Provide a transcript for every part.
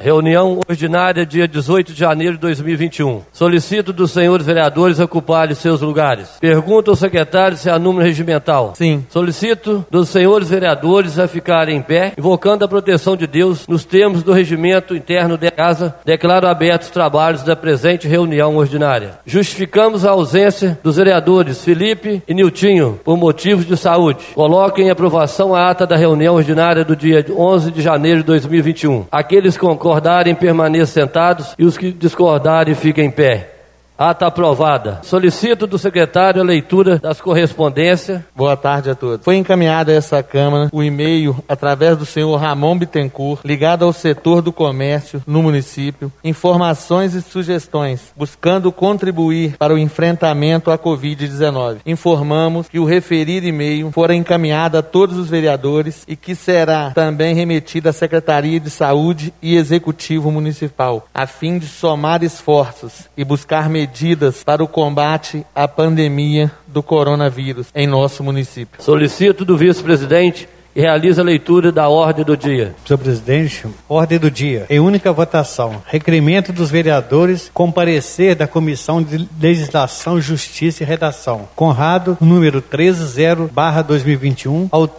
Reunião ordinária, dia 18 de janeiro de 2021. Solicito dos senhores vereadores ocuparem seus lugares. Pergunto ao secretário se há número regimental. Sim. Solicito dos senhores vereadores a ficarem em pé, invocando a proteção de Deus nos termos do regimento interno da casa. Declaro abertos os trabalhos da presente reunião ordinária. Justificamos a ausência dos vereadores Felipe e Niltinho por motivos de saúde. Coloquem em aprovação a ata da reunião ordinária do dia 11 de janeiro de 2021. Aqueles que concordarem permaneçam sentados e os que discordarem fiquem em pé. Ata aprovada. Solicito do secretário a leitura das correspondências. Boa tarde a todos. Foi encaminhado a essa Câmara o e-mail através do senhor Ramon Bittencourt, ligado ao setor do comércio no município, informações e sugestões, buscando contribuir para o enfrentamento à Covid-19. Informamos que o referido e-mail fora encaminhado a todos os vereadores e que será também remetido à Secretaria de Saúde e Executivo Municipal, a fim de somar esforços e buscar medidas para o combate à pandemia do coronavírus em nosso município. Solicito do vice-presidente que realize a leitura da ordem do dia. Senhor presidente, ordem do dia. Em única votação, requerimento dos vereadores com parecer da Comissão de Legislação, Justiça e Redação. Conrado, número 130/2021 ao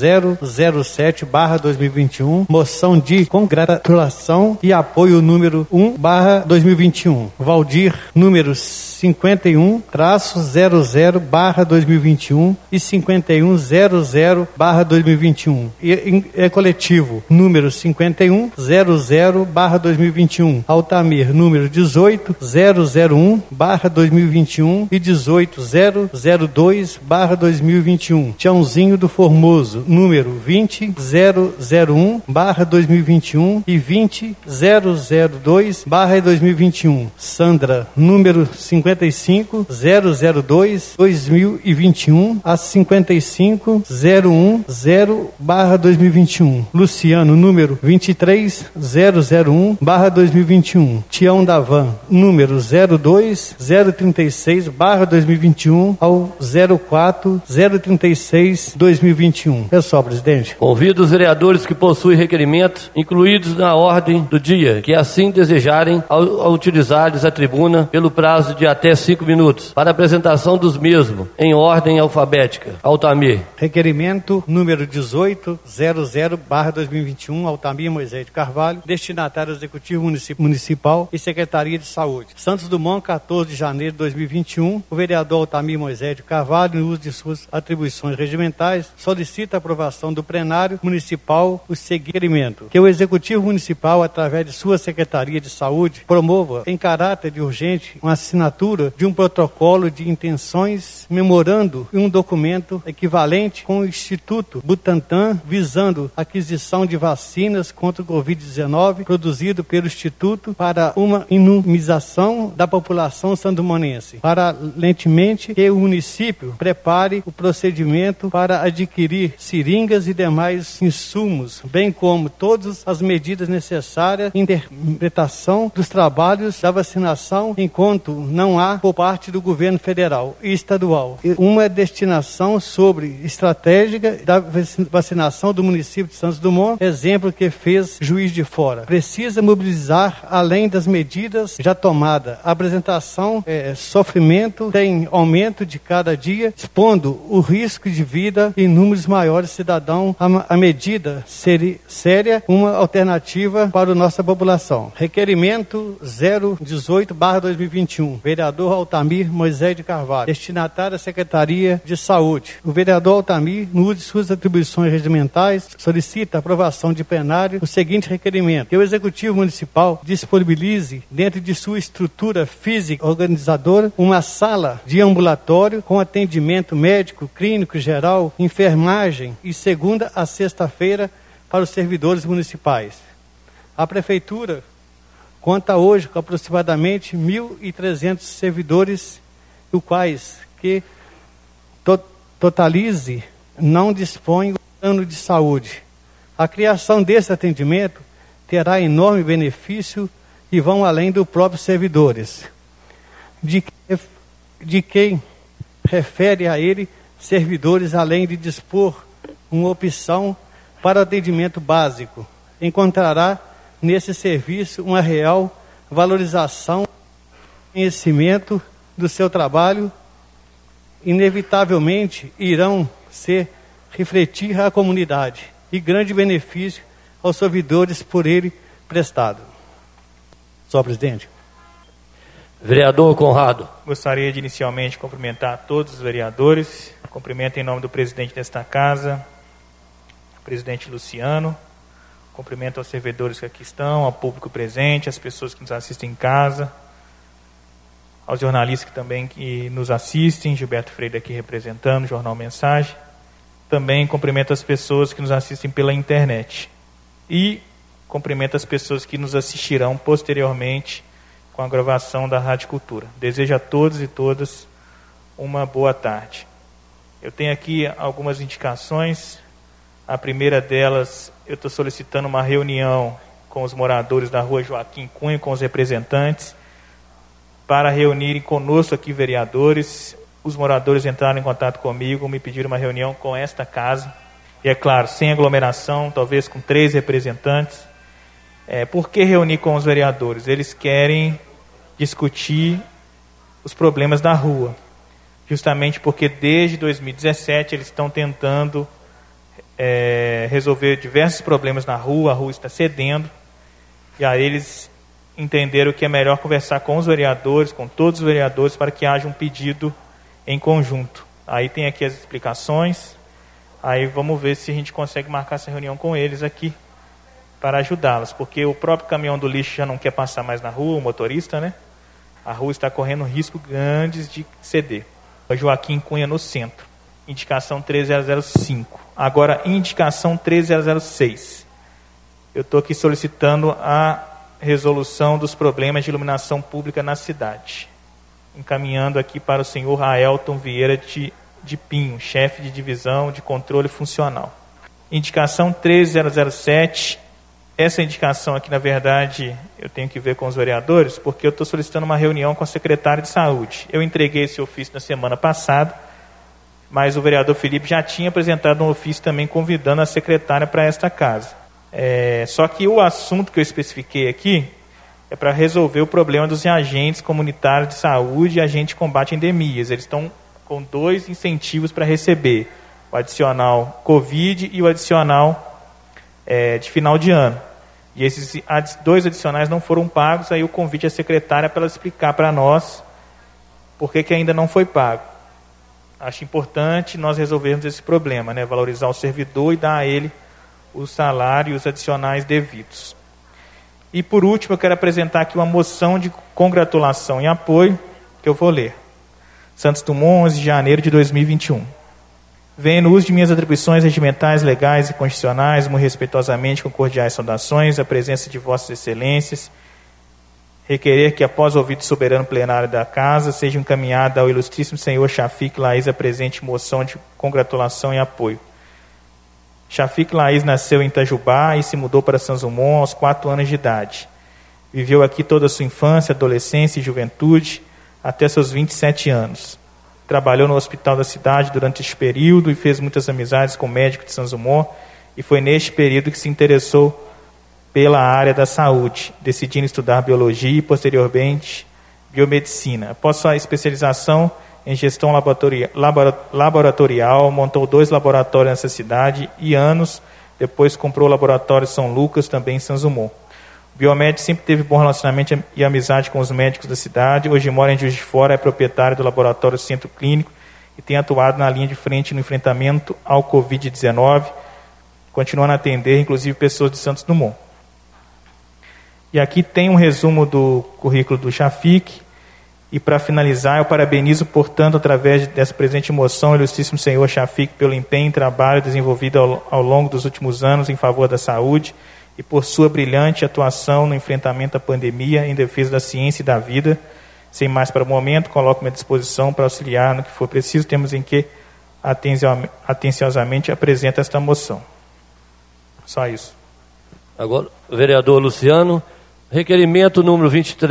13007/2021. Moção de congratulação e apoio número 1/2021. Valdir, número 51-00/2021 e 5100/2021. E coletivo, número 51-00/2021. Altamir, número 18-001/2021 e 18-002/2021. Tiãozinho do Formoso, número 20-001/2021 e 20-002/2021. Sandra, número 55-002/2021 a 55-010/2021. Luciano, número 23-001/2021. Tião da Van, número 02-036/2021 ao 04-036/2021. É só, presidente. Convido os vereadores que possuem requerimentos incluídos na ordem do dia, que assim desejarem, a utilizar-lhes a tribuna pelo prazo de até 5 minutos, para apresentação dos mesmos, em ordem alfabética. Altamir. Requerimento número 1800/2021, Altamir Moisés de Carvalho, destinatário Executivo Municipal e Secretaria de Saúde. Santos Dumont, 14 de janeiro de 2021, o vereador Altamir Moisés de Carvalho, no uso de suas atribuições regimentais, solicita a aprovação do plenário municipal o seguinte requerimento: que o Executivo Municipal, através de sua Secretaria de Saúde, promova, em caráter de urgente, uma assinatura de um protocolo de intenções, memorando um documento equivalente com o Instituto Butantan, visando a aquisição de vacinas contra o Covid-19, produzido pelo Instituto para uma imunização da população sandomonense. Paralelamente, que o município prepare o procedimento para adquirir seringas e demais insumos, bem como todas as medidas necessárias à interpretação dos trabalhos da vacinação, enquanto não há, por parte do governo federal e estadual, uma destinação sobre estratégica da vacinação do município de Santos Dumont, exemplo que fez Juiz de Fora. Precisa mobilizar, além das medidas já tomadas. A apresentação, sofrimento, tem aumento de cada dia, expondo o risco de vida em números maiores de cidadãos. A medida seria séria, uma alternativa para a nossa população. Requerimento 018/2021. Vereador Altamir Moisés de Carvalho, destinatário à Secretaria de Saúde. O vereador Altamir, no uso de suas atribuições regimentais, solicita a aprovação de plenário o seguinte requerimento: que o Executivo Municipal disponibilize, dentro de sua estrutura física organizadora, uma sala de ambulatório com atendimento médico, clínico, geral, enfermagem e segunda a sexta-feira para os servidores municipais. A Prefeitura conta hoje com aproximadamente 1.300 servidores, os quais que totalize não dispõem do plano de saúde. A criação desse atendimento terá enorme benefício e vão além dos próprios servidores. De quem refere a ele servidores, além de dispor uma opção para atendimento básico, encontrará nesse serviço uma real valorização e conhecimento do seu trabalho, inevitavelmente irão refletir à comunidade e grande benefício aos servidores por ele prestado. Senhor presidente. Vereador Conrado. Gostaria de inicialmente cumprimentar todos os vereadores. Cumprimento em nome do presidente desta casa, o presidente Luciano. Cumprimento aos servidores que aqui estão, ao público presente, às pessoas que nos assistem em casa, aos jornalistas que nos assistem, Gilberto Freire aqui representando o Jornal Mensagem. Também cumprimento as pessoas que nos assistem pela internet. E cumprimento as pessoas que nos assistirão posteriormente com a gravação da Rádio Cultura. Desejo a todos e todas uma boa tarde. Eu tenho aqui algumas indicações. A primeira delas, eu estou solicitando uma reunião com os moradores da rua Joaquim Cunha, com os representantes, para reunirem conosco aqui, vereadores. Os moradores entraram em contato comigo, me pediram uma reunião com esta casa. E é claro, sem aglomeração, talvez com 3 representantes. Por que reunir com os vereadores? Eles querem discutir os problemas da rua. Justamente porque desde 2017 eles estão tentando resolver diversos problemas na rua, a rua está cedendo, e aí eles entenderam que é melhor conversar com os vereadores, com todos os vereadores, para que haja um pedido em conjunto. Aí tem aqui as explicações, aí vamos ver se a gente consegue marcar essa reunião com eles aqui, para ajudá-los, porque o próprio caminhão do lixo já não quer passar mais na rua, o motorista, né? A rua está correndo risco grande de ceder. O Joaquim Cunha no centro, indicação 13005. Agora, indicação 13006. Eu estou aqui solicitando a resolução dos problemas de iluminação pública na cidade. Encaminhando aqui para o senhor Aelton Vieira de Pinho, chefe de divisão de controle funcional. Indicação 13007. Essa indicação aqui, na verdade, eu tenho que ver com os vereadores, porque eu estou solicitando uma reunião com a secretária de saúde. Eu entreguei esse ofício na semana passada, mas o vereador Felipe já tinha apresentado um ofício também convidando a secretária para esta casa. Só que o assunto que eu especifiquei aqui é para resolver o problema dos agentes comunitários de saúde e agentes de combate a endemias. Eles estão com 2 incentivos para receber, o adicional Covid e o adicional de final de ano. E esses 2 adicionais não foram pagos, aí o convite à secretária para ela explicar para nós por que ainda não foi pago. Acho importante nós resolvermos esse problema, né? Valorizar o servidor e dar a ele o salário e os adicionais devidos. E por último, eu quero apresentar aqui uma moção de congratulação e apoio, que eu vou ler. Santos Dumont, 11 de janeiro de 2021. Venho no uso de minhas atribuições regimentais, legais e constitucionais, muito respeitosamente, com cordiais saudações, a presença de vossas excelências, requerer que, após o ouvido soberano plenário da casa, seja encaminhada ao ilustríssimo senhor Shafiq Laís a presente moção de congratulação e apoio. Shafiq Laís nasceu em Itajubá e se mudou para Santos Dumont aos 4 anos de idade. Viveu aqui toda a sua infância, adolescência e juventude, até seus 27 anos. Trabalhou no hospital da cidade durante este período e fez muitas amizades com médicos de Santos Dumont, e foi neste período que se interessou pela área da saúde, decidindo estudar biologia e, posteriormente, biomedicina. Após sua especialização em gestão laboratorial, montou 2 laboratórios nessa cidade e, anos depois, comprou o laboratório São Lucas, também em Santos Dumont. O biomédico sempre teve bom relacionamento e amizade com os médicos da cidade. Hoje mora em Juiz de Fora, é proprietário do laboratório Centro Clínico e tem atuado na linha de frente no enfrentamento ao Covid-19, continuando a atender, inclusive, pessoas de Santos Dumont. E aqui tem um resumo do currículo do Shafiq. E para finalizar, eu parabenizo, portanto, através dessa presente moção, o ilustríssimo senhor Shafiq pelo empenho e trabalho desenvolvido ao longo dos últimos anos em favor da saúde e por sua brilhante atuação no enfrentamento à pandemia em defesa da ciência e da vida. Sem mais para o momento, coloco-me à disposição para auxiliar no que for preciso, temos em que atenciosamente apresenta esta moção. Só isso. Agora, o vereador Luciano, requerimento número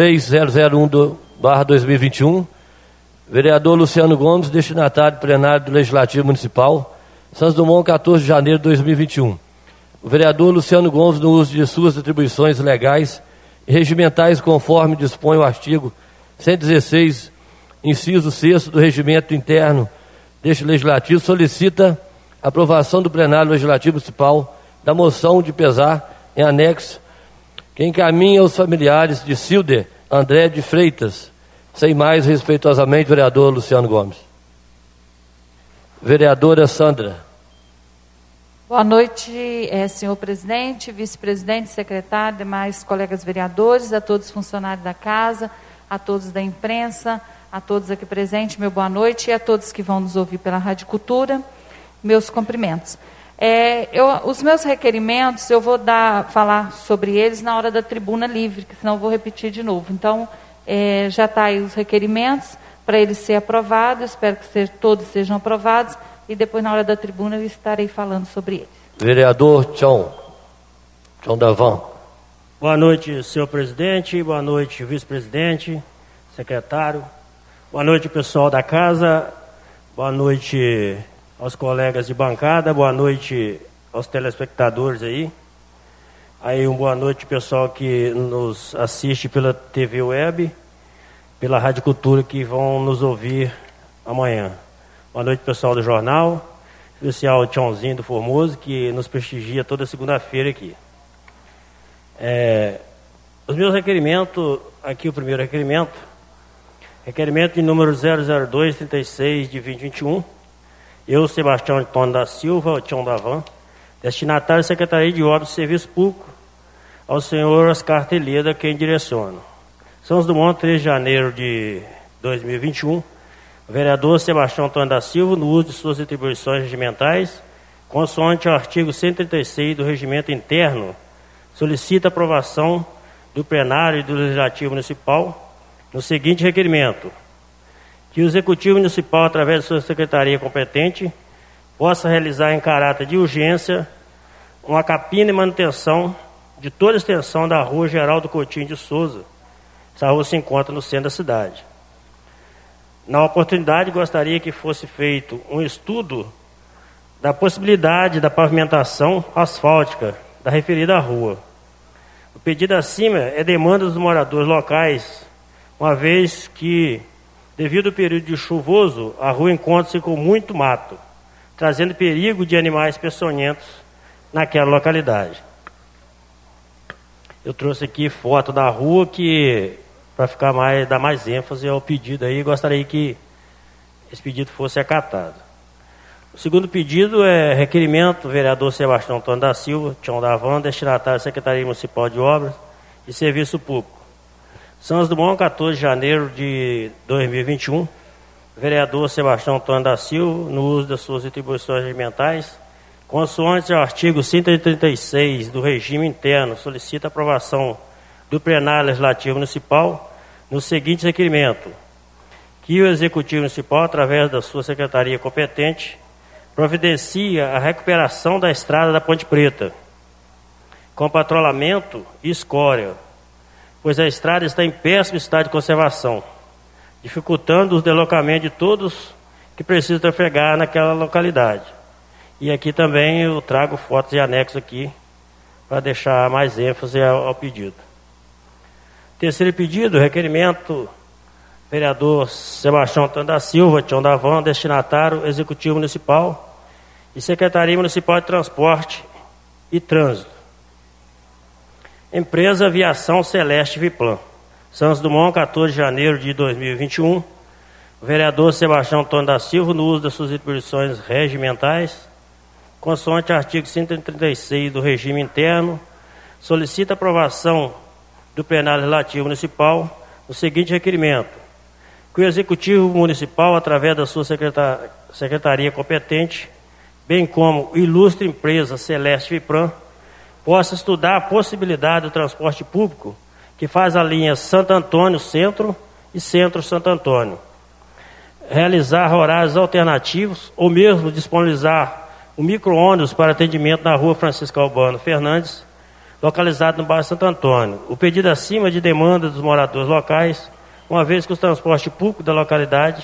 23001/2021, vereador Luciano Gomes, destinatário plenário do Legislativo Municipal, Santos Dumont, 14 de janeiro de 2021. o vereador Luciano Gomes no uso de suas atribuições legais e regimentais conforme dispõe o artigo 116, inciso 6º do Regimento Interno deste Legislativo, solicita a aprovação do plenário legislativo municipal da moção de pesar em anexo que encaminha aos familiares de Cilder André de Freitas. Sem mais, respeitosamente, vereador Luciano Gomes. Vereadora Sandra. Boa noite, senhor presidente, vice-presidente, secretário, demais colegas vereadores, a todos os funcionários da casa, a todos da imprensa, a todos aqui presentes, meu boa noite, e a todos que vão nos ouvir pela Rádio Cultura, meus cumprimentos. Os meus requerimentos, eu vou falar sobre eles na hora da tribuna livre, que senão eu vou repetir de novo. Então, já está aí os requerimentos para eles serem aprovados, espero que todos sejam aprovados, e depois, na hora da tribuna, eu estarei falando sobre eles. Vereador Tchon Davan. Boa noite, senhor presidente, boa noite, vice-presidente, secretário, boa noite, pessoal da casa, boa noite aos colegas de bancada, boa noite aos telespectadores aí. Boa noite, pessoal que nos assiste pela TV Web, pela Rádio Cultura, que vão nos ouvir amanhã. Boa noite, pessoal do jornal, especial o Tchonzinho do Formoso, que nos prestigia toda segunda-feira aqui. Os meus requerimentos, aqui o primeiro requerimento de número 00236 de 2021, eu, Sebastião Antônio da Silva, o Tchon Davan, destinatário da Secretaria de Obras e Serviço Público, ao senhor Oscar Teleda, quem direciono. São Dumont, 3 de janeiro de 2021, o vereador Sebastião Antônio da Silva, no uso de suas atribuições regimentais, consoante o artigo 136 do Regimento Interno, solicita a aprovação do plenário e do Legislativo Municipal no seguinte requerimento: que o Executivo Municipal, através de sua secretaria competente, possa realizar em caráter de urgência uma capina e manutenção de toda a extensão da Rua Geraldo Coutinho de Souza. Essa rua se encontra no centro da cidade. Na oportunidade, gostaria que fosse feito um estudo da possibilidade da pavimentação asfáltica da referida rua. O pedido acima é demanda dos moradores locais, uma vez que, devido ao período de chuvoso, a rua encontra-se com muito mato, trazendo perigo de animais peçonhentos naquela localidade. Eu trouxe aqui foto da rua para dar mais ênfase ao pedido aí, gostaria que esse pedido fosse acatado. O segundo pedido é requerimento do vereador Sebastião Antônio da Silva, Tchon Davan, destinatário da Secretaria Municipal de Obras e Serviço Público. São Dumont, 14 de janeiro de 2021, vereador Sebastião Antônio da Silva, no uso das suas atribuições regimentais, consoante ao artigo 136 do Regime Interno, solicita a aprovação do plenário legislativo municipal no seguinte requerimento: que o Executivo Municipal, através da sua secretaria competente, providencia a recuperação da estrada da Ponte Preta, com patrulhamento e escória, pois a estrada está em péssimo estado de conservação, dificultando os deslocamentos de todos que precisam trafegar naquela localidade. E aqui também eu trago fotos e anexos aqui, para deixar mais ênfase ao pedido. Terceiro pedido, requerimento, vereador Sebastião Antônio da Silva, Tchon Davan, destinatário Executivo Municipal e Secretaria Municipal de Transporte e Trânsito. Empresa Aviação Celeste Viplan. Santos Dumont, 14 de janeiro de 2021. O vereador Sebastião Antônio da Silva, no uso das suas atribuições regimentais, consoante artigo 136 do Regime Interno, solicita aprovação do plenário legislativo municipal no seguinte requerimento: que o Executivo Municipal, através da sua secretaria competente, bem como ilustre empresa Celeste Viplan, possa estudar a possibilidade do transporte público que faz a linha Santo Antônio Centro e Centro Santo Antônio, realizar horários alternativos ou mesmo disponibilizar o micro-ônibus para atendimento na rua Francisco Albano Fernandes, localizado no bairro Santo Antônio. O pedido acima de demanda dos moradores locais, uma vez que o transporte público da localidade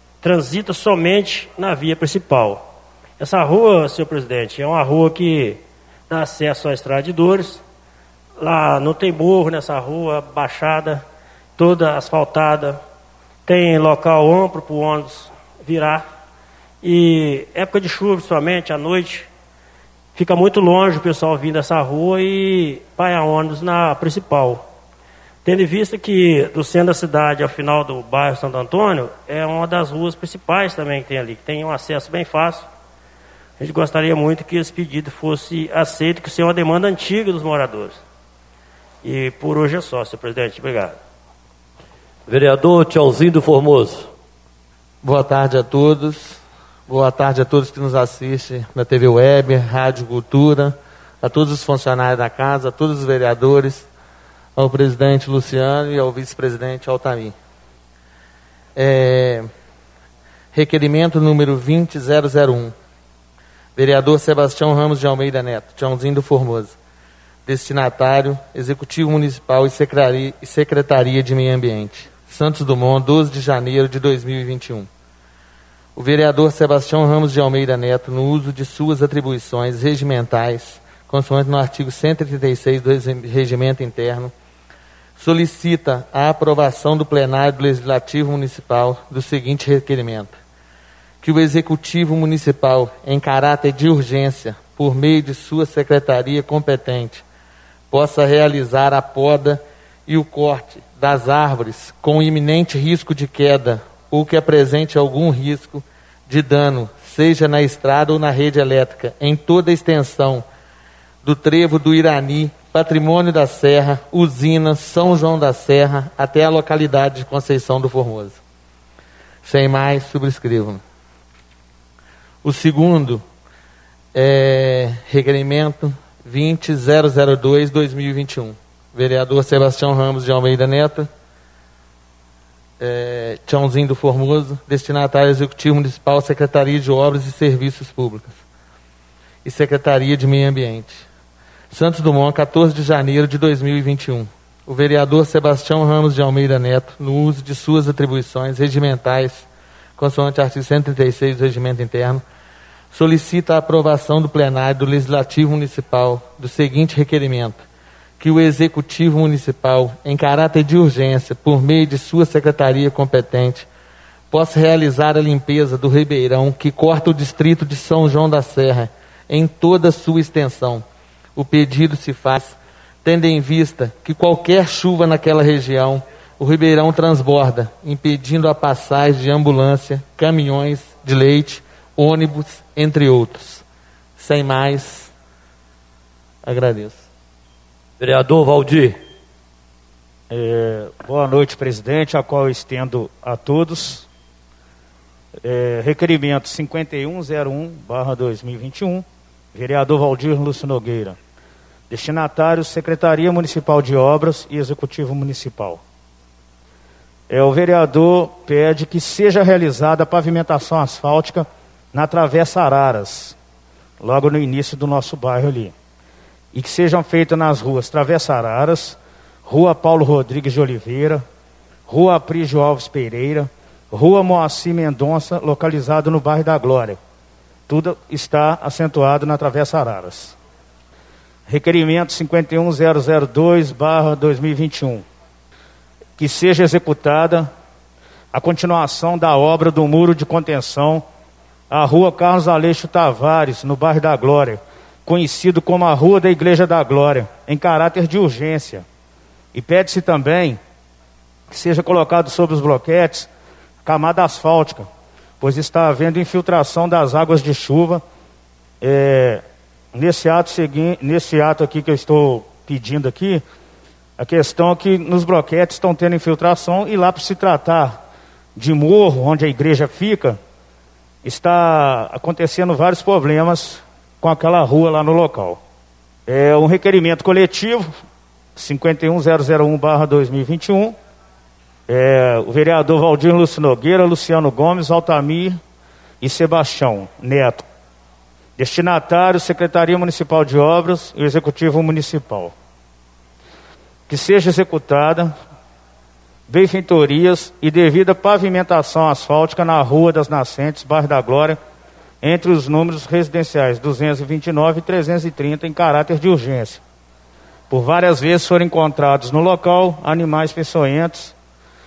transita somente na via principal. Essa rua, senhor presidente, é uma rua que dá acesso à Estrada de Dores. Lá não tem morro nessa rua, baixada, toda asfaltada, tem local amplo para o ônibus virar. E época de chuva, principalmente, à noite, fica muito longe o pessoal vindo dessa rua e vai a ônibus na principal. Tendo em vista que do centro da cidade ao final do bairro Santo Antônio, é uma das ruas principais também que tem ali, que tem um acesso bem fácil. A gente gostaria muito que esse pedido fosse aceito, que isso é uma demanda antiga dos moradores. E por hoje é só, senhor presidente. Obrigado. Vereador Tchãozinho do Formoso. Boa tarde a todos. Boa tarde a todos que nos assistem na TV Web, Rádio Cultura, a todos os funcionários da casa, a todos os vereadores, ao presidente Luciano e ao vice-presidente Altamir. Requerimento número 20001. Vereador Sebastião Ramos de Almeida Neto, Tchãozinho do Formoso. Destinatário, Executivo Municipal e Secretaria de Meio Ambiente. Santos Dumont, 12 de janeiro de 2021. O vereador Sebastião Ramos de Almeida Neto, no uso de suas atribuições regimentais, consoante no artigo 136 do Regimento Interno, solicita a aprovação do plenário do Legislativo Municipal do seguinte requerimento: que o Executivo Municipal, em caráter de urgência, por meio de sua secretaria competente, possa realizar a poda e o corte das árvores com iminente risco de queda ou que apresente algum risco de dano, seja na estrada ou na rede elétrica, em toda a extensão do trevo do Irani, Patrimônio da Serra, Usina, São João da Serra, até a localidade de Conceição do Formoso. Sem mais, subscrevo. O segundo é requerimento 20002-2021. Vereador Sebastião Ramos de Almeida Neto, Tchãozinho do Formoso, destinatário Executivo Municipal, Secretaria de Obras e Serviços Públicos e Secretaria de Meio Ambiente. Santos Dumont, 14 de janeiro de 2021. O vereador Sebastião Ramos de Almeida Neto, no uso de suas atribuições regimentais, consoante artigo 136 do Regimento Interno, solicita a aprovação do plenário do Legislativo Municipal do seguinte requerimento: que o Executivo Municipal, em caráter de urgência, por meio de sua secretaria competente, possa realizar a limpeza do ribeirão que corta o distrito de São João da Serra em toda a sua extensão. O pedido se faz tendo em vista que qualquer chuva naquela região, o ribeirão transborda, impedindo a passagem de ambulância, caminhões de leite, ônibus, entre outros. Sem mais, agradeço. Vereador Valdir. Boa noite, presidente, a qual eu estendo a todos. Requerimento 5101/2021, vereador Valdir Lúcio Nogueira. Destinatário, Secretaria Municipal de Obras e Executivo Municipal. O vereador pede que seja realizada a pavimentação asfáltica na Travessa Araras, logo no início do nosso bairro ali. E que sejam feitas nas ruas Travessa Araras, Rua Paulo Rodrigues de Oliveira, Rua Aprígio Alves Pereira, Rua Moacir Mendonça, localizado no bairro da Glória. Tudo está acentuado na Travessa Araras. Requerimento 51002/2021. Que seja executada a continuação da obra do muro de contenção à Rua Carlos Aleixo Tavares, no bairro da Glória, conhecido como a Rua da Igreja da Glória, em caráter de urgência. E pede-se também que seja colocado sobre os bloquetes camada asfáltica, pois está havendo infiltração das águas de chuva. Nesse ato aqui que eu estou pedindo aqui, a questão é que nos bloquetes estão tendo infiltração e lá, por se tratar de morro, onde a igreja fica, está acontecendo vários problemas com aquela rua lá no local. Um requerimento coletivo 51001/2021. O vereador Valdir Lúcio Nogueira, Luciano Gomes, Altamir e Sebastião Neto. Destinatário, Secretaria Municipal de Obras e Executivo Municipal. Que seja executada benfeitorias e devida pavimentação asfáltica na Rua das Nascentes, bairro da Glória, entre os números residenciais 229 e 330 em caráter de urgência. Por várias vezes foram encontrados no local animais peçonhentos,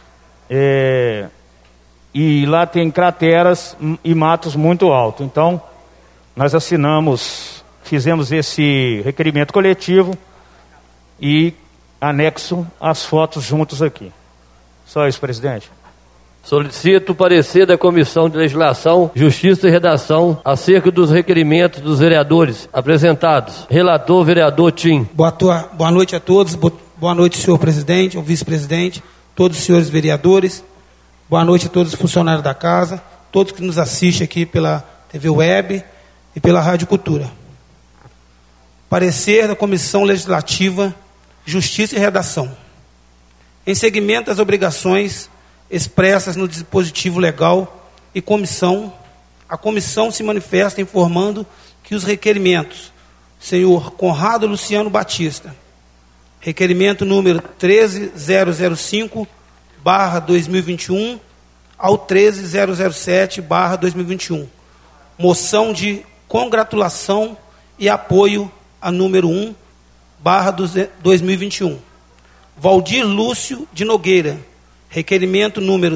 e lá tem crateras e matos muito altos. Então, nós fizemos esse requerimento coletivo e anexo as fotos juntos aqui. Só isso, presidente. Solicito o parecer da Comissão de Legislação, Justiça e Redação acerca dos requerimentos dos vereadores apresentados. Relator, vereador Tim. Boa noite a todos. Boa noite, senhor presidente, o vice-presidente, todos os senhores vereadores. Boa noite a todos os funcionários da casa, todos que nos assistem aqui pela TV Web e pela Rádio Cultura. Parecer da Comissão Legislativa, Justiça e Redação. Em seguimento às obrigações expressas no dispositivo legal e a comissão se manifesta informando que os requerimentos, senhor Conrado Luciano Batista, requerimento número 13005/2021 ao 13007/2021, moção de congratulação e apoio a número 1/2021. Valdir Lúcio de Nogueira, requerimento número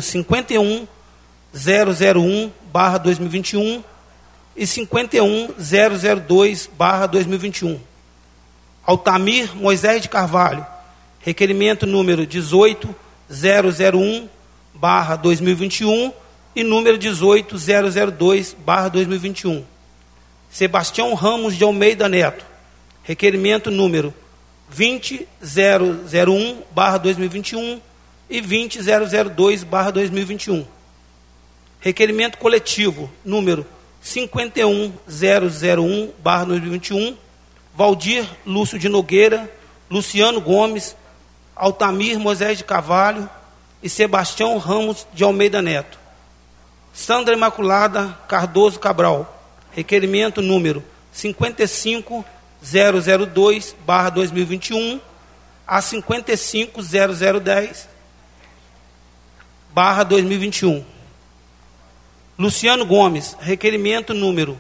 51001/2021 e 51002/2021. Altamir Moisés de Carvalho, requerimento número 18001/2021 e número 18002/2021. Sebastião Ramos de Almeida Neto, requerimento número 20001/2021 e 20002/2021. Requerimento coletivo número 51001/2021, Valdir Lúcio de Nogueira, Luciano Gomes, Altamir Moisés de Carvalho e Sebastião Ramos de Almeida Neto. Sandra Imaculada Cardoso Cabral, requerimento número 55002/2021 a 55010/2021. Luciano Gomes, requerimento número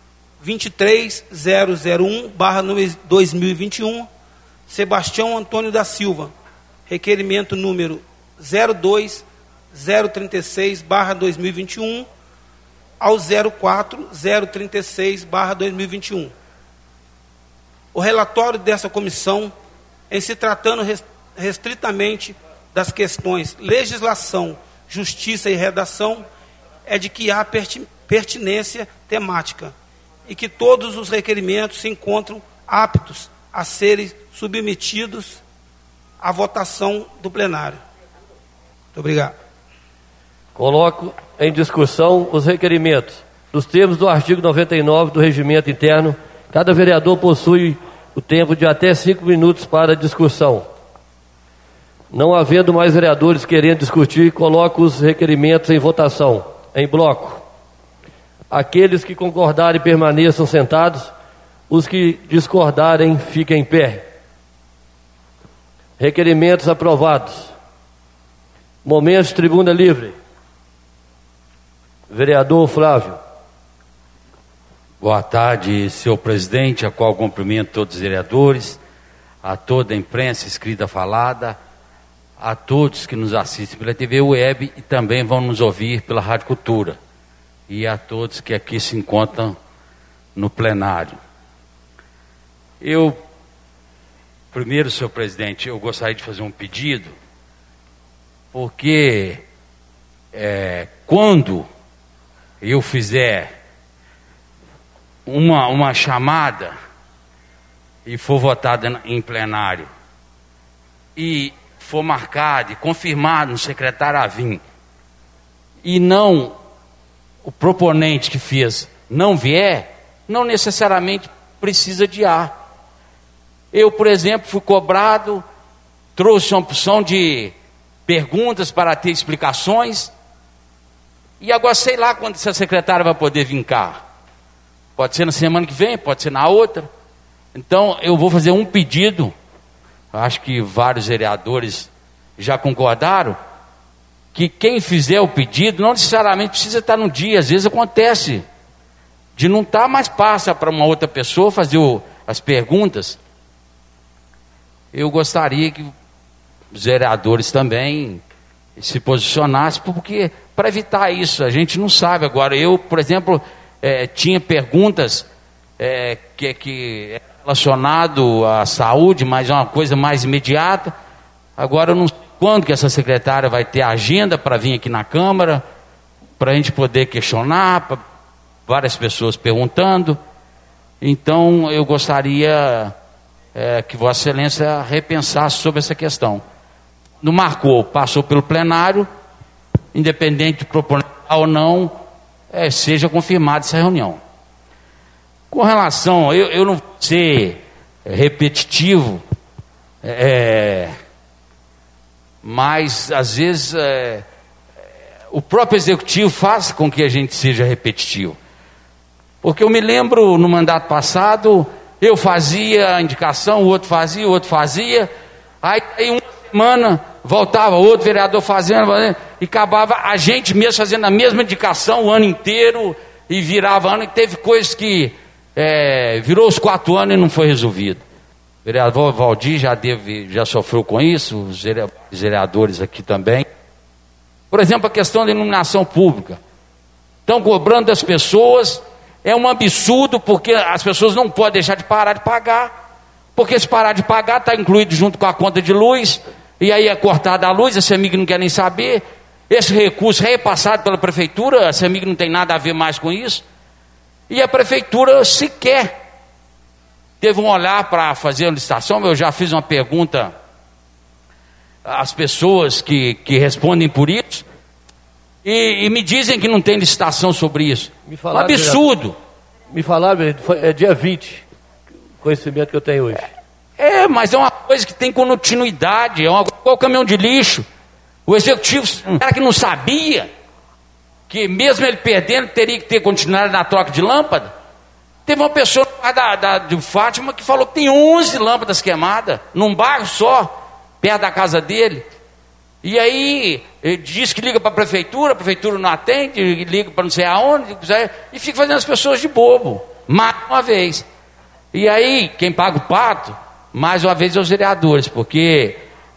23001/2021, Sebastião Antônio da Silva, requerimento número 02036/2021 ao 04036/2021. O relatório dessa comissão, em se tratando restritamente das questões legislação, justiça e redação, é de que há pertinência temática e que todos os requerimentos se encontram aptos a serem submetidos à votação do plenário. Muito obrigado. Coloco em discussão os requerimentos. Nos termos do artigo 99 do Regimento Interno, cada vereador possui o tempo de até 5 minutos para discussão. Não havendo mais vereadores querendo discutir, coloco os requerimentos em votação, em bloco. Aqueles que concordarem permaneçam sentados, os que discordarem fiquem em pé. Requerimentos aprovados. Momento de tribuna livre. Vereador Flávio. Boa tarde, senhor presidente, a qual cumprimento todos os vereadores, a toda a imprensa escrita falada, a todos que nos assistem pela TV Web e também vão nos ouvir pela Rádio Cultura, e a todos que aqui se encontram no plenário. Primeiro, senhor presidente, eu gostaria de fazer um pedido, porque quando eu fizer uma chamada e for votada em plenário e for marcado e confirmado no secretário a vir e não o proponente que fez não vier, não necessariamente precisa adiar. Eu, por exemplo, fui cobrado, trouxe uma opção de perguntas para ter explicações, e agora sei lá quando essa secretária vai poder vir cá. Pode ser na semana que vem, pode ser na outra. Então eu vou fazer um pedido, acho que vários vereadores já concordaram, que quem fizer o pedido não necessariamente precisa estar no dia. Às vezes acontece de não estar, mas passa para uma outra pessoa fazer as perguntas. Eu gostaria que os vereadores também se posicionassem, porque para evitar isso, a gente não sabe agora. Eu, por exemplo, tinha perguntas que é relacionado à saúde, mas é uma coisa mais imediata. Agora eu não sei quando que essa secretária vai ter agenda para vir aqui na Câmara, para a gente poder questionar, várias pessoas perguntando. Então eu gostaria que Vossa Excelência repensasse sobre essa questão. Não marcou, passou pelo plenário, independente de proporcional ou não, seja confirmada essa reunião. Com relação, eu não vou ser repetitivo, mas às vezes o próprio executivo faz com que a gente seja repetitivo. Porque eu me lembro no mandato passado, eu fazia a indicação, o outro fazia, aí uma semana voltava outro vereador fazendo, e acabava a gente mesmo fazendo a mesma indicação o ano inteiro, e virava ano, e teve coisas que virou os 4 anos e não foi resolvido. O vereador Valdir já sofreu com isso, os vereadores aqui também. Por exemplo, a questão da iluminação pública. Estão cobrando das pessoas, é um absurdo, porque as pessoas não podem deixar de parar de pagar, porque se parar de pagar, está incluído junto com a conta de luz, e aí é cortada a luz, a CEMIG não quer nem saber, esse recurso é repassado pela prefeitura, a CEMIG não tem nada a ver mais com isso, e a prefeitura sequer teve um olhar para fazer a licitação. Eu já fiz uma pergunta às pessoas que respondem por isso, e me dizem que não tem licitação sobre isso. Um absurdo. Me falaram, é dia 20, conhecimento que eu tenho hoje. Mas é uma coisa que tem continuidade, igual o caminhão de lixo. O executivo, cara que não sabia que mesmo ele perdendo, teria que ter continuidade na troca de lâmpada. Teve uma pessoa de Fátima que falou que tem 11 lâmpadas queimadas, num bairro só, perto da casa dele. E aí, ele diz que liga para a prefeitura não atende, liga para não sei aonde, e fica fazendo as pessoas de bobo, mais uma vez. E aí, quem paga o pato, mais uma vez, é os vereadores, porque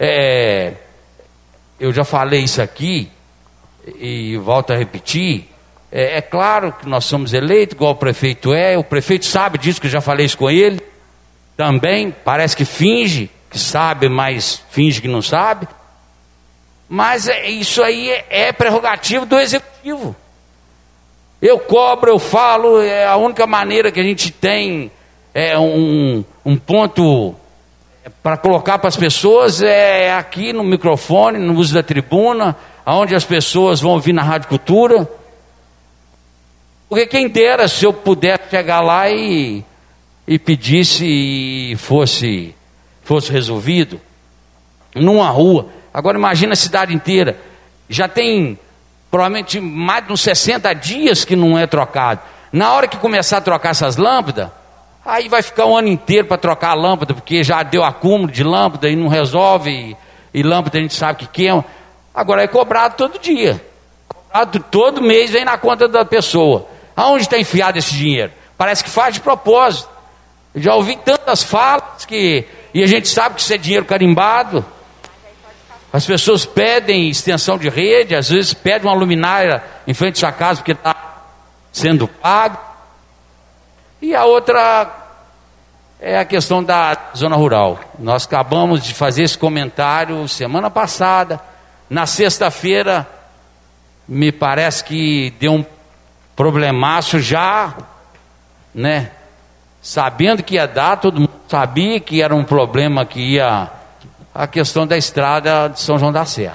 eu já falei isso aqui, e volto a repetir, é claro que nós somos eleitos, igual o prefeito sabe disso, que eu já falei isso com ele, também, parece que finge que sabe, mas finge que não sabe, mas isso aí é prerrogativo do executivo. Eu cobro, eu falo, a única maneira que a gente tem um ponto para colocar para as pessoas é aqui no microfone, no uso da tribuna, onde as pessoas vão ouvir na Rádio Cultura. Porque quem dera se eu pudesse chegar lá e pedisse e fosse resolvido numa rua. Agora imagina a cidade inteira, já tem provavelmente mais de uns 60 dias que não é trocado. Na hora que começar a trocar essas lâmpadas, aí vai ficar um ano inteiro para trocar a lâmpada, porque já deu acúmulo de lâmpada e não resolve, e lâmpada a gente sabe que queima. Agora é cobrado todo dia, cobrado todo mês, vem na conta da pessoa. Aonde está enfiado esse dinheiro? Parece que faz de propósito. Eu já ouvi tantas falas e a gente sabe que isso é dinheiro carimbado. As pessoas pedem extensão de rede, às vezes pedem uma luminária em frente à sua casa porque está sendo pago. E a outra é a questão da zona rural. Nós acabamos de fazer esse comentário semana passada. Na sexta-feira, me parece que deu um problemaço já, né? Sabendo que ia dar, todo mundo sabia que era um problema que ia... A questão da estrada de São João da Serra.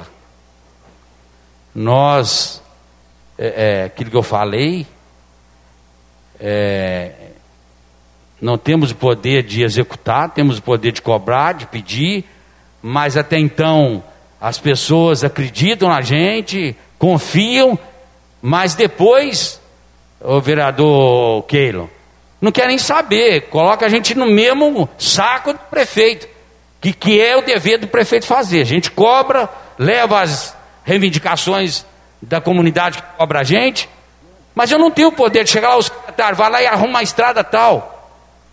Nós, aquilo que eu falei, não temos o poder de executar, temos o poder de cobrar, de pedir, mas até então as pessoas acreditam na gente, confiam, mas depois, o vereador Keylon, não quer nem saber, coloca a gente no mesmo saco do prefeito. Que é o dever do prefeito fazer. A gente cobra, leva as reivindicações da comunidade que cobra a gente, mas eu não tenho o poder de chegar lá, os caras secretário, vai lá e arruma a estrada tal.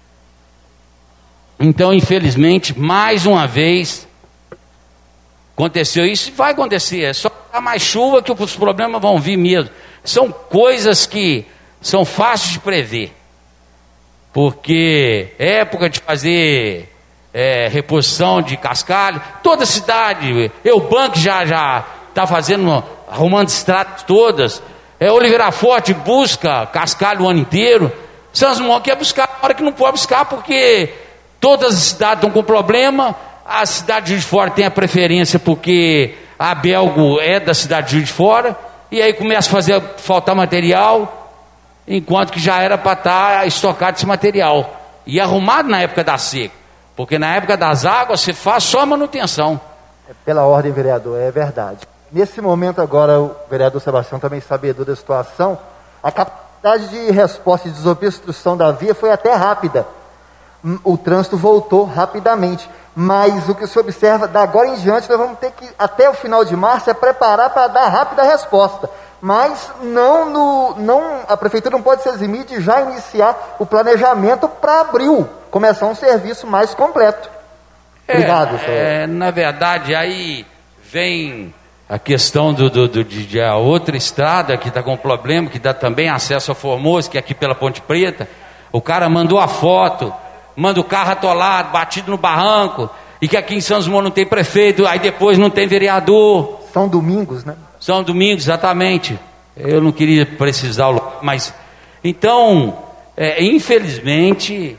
Então, infelizmente, mais uma vez, aconteceu isso e vai acontecer. É só dar mais chuva que os problemas vão vir mesmo. São coisas que são fáceis de prever. Porque é época de fazer reposição de cascalho. Toda cidade, Eubank já está fazendo, arrumando estradas todas. Oliveira Forte busca cascalho o ano inteiro. Santos Dumont quer buscar na hora que não pode buscar, porque todas as cidades estão com problema. A cidade de Juiz de Fora tem a preferência porque a Belgo é da cidade de Juiz de Fora. E aí começa a faltar material, enquanto que já era para estar estocado esse material. E arrumado na época da seca. Porque na época das águas você faz só a manutenção. Pela ordem, vereador, é verdade. Nesse momento agora, o vereador Sebastião, também sabedor da situação, a capacidade de resposta e de desobstrução da via foi até rápida. O trânsito voltou rapidamente. Mas o que se observa, da agora em diante, nós vamos ter que, até o final de março, preparar para dar rápida resposta. Mas a prefeitura não pode se eximir de já iniciar o planejamento para abril, começar um serviço mais completo. Obrigado, senhor. Na verdade, aí vem a questão de a outra estrada que está com problema, que dá também acesso a Formoso, que é aqui pela Ponte Preta. O cara mandou a foto, manda o carro atolado, batido no barranco, e que aqui em Santos Dumont não tem prefeito, aí depois não tem vereador. São Domingos, né? São Domingos, exatamente. Eu não queria precisar, mas... Então, infelizmente,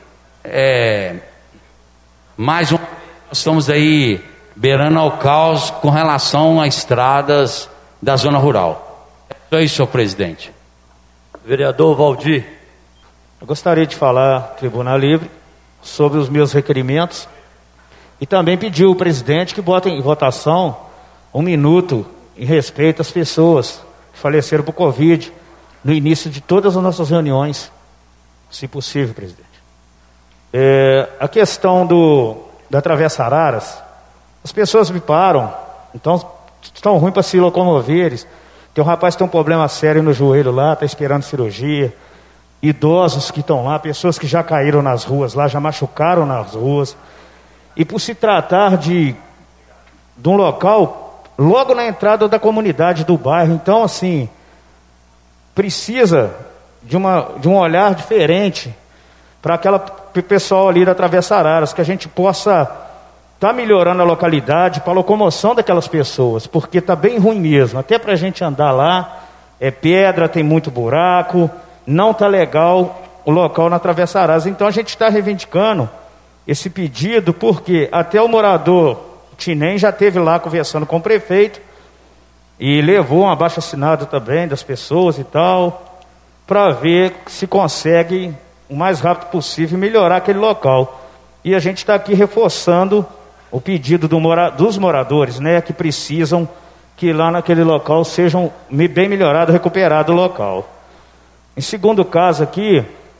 mais um... Nós estamos aí beirando ao caos com relação a estradas da zona rural. É isso, senhor presidente. Vereador Valdir. Eu gostaria de falar, Tribuna Livre, sobre os meus requerimentos e também pedir ao presidente que bote em votação 1 minuto em respeito às pessoas que faleceram por Covid no início de todas as nossas reuniões, se possível, presidente. A questão da Travessa Araras, as pessoas me param, então estão ruins para se locomover. Tem um rapaz que tem um problema sério no joelho lá, está esperando cirurgia. Idosos que estão lá, pessoas que já caíram nas ruas lá, já machucaram nas ruas. E por se tratar de um local logo na entrada da comunidade do bairro, então assim, precisa de um olhar diferente para o pessoal ali da Travessa Araras, que a gente possa estar melhorando a localidade para a locomoção daquelas pessoas, porque está bem ruim mesmo, até para a gente andar lá, é pedra, tem muito buraco, não está legal o local na Travessa Araras. Então a gente está reivindicando esse pedido, porque até o morador Tinem já esteve lá conversando com o prefeito e levou um abaixo-assinado também das pessoas e tal, para ver se consegue o mais rápido possível melhorar aquele local. E a gente está aqui reforçando o pedido dos moradores, né, que precisam que lá naquele local sejam bem melhorado, recuperado o local. Em segundo caso aqui,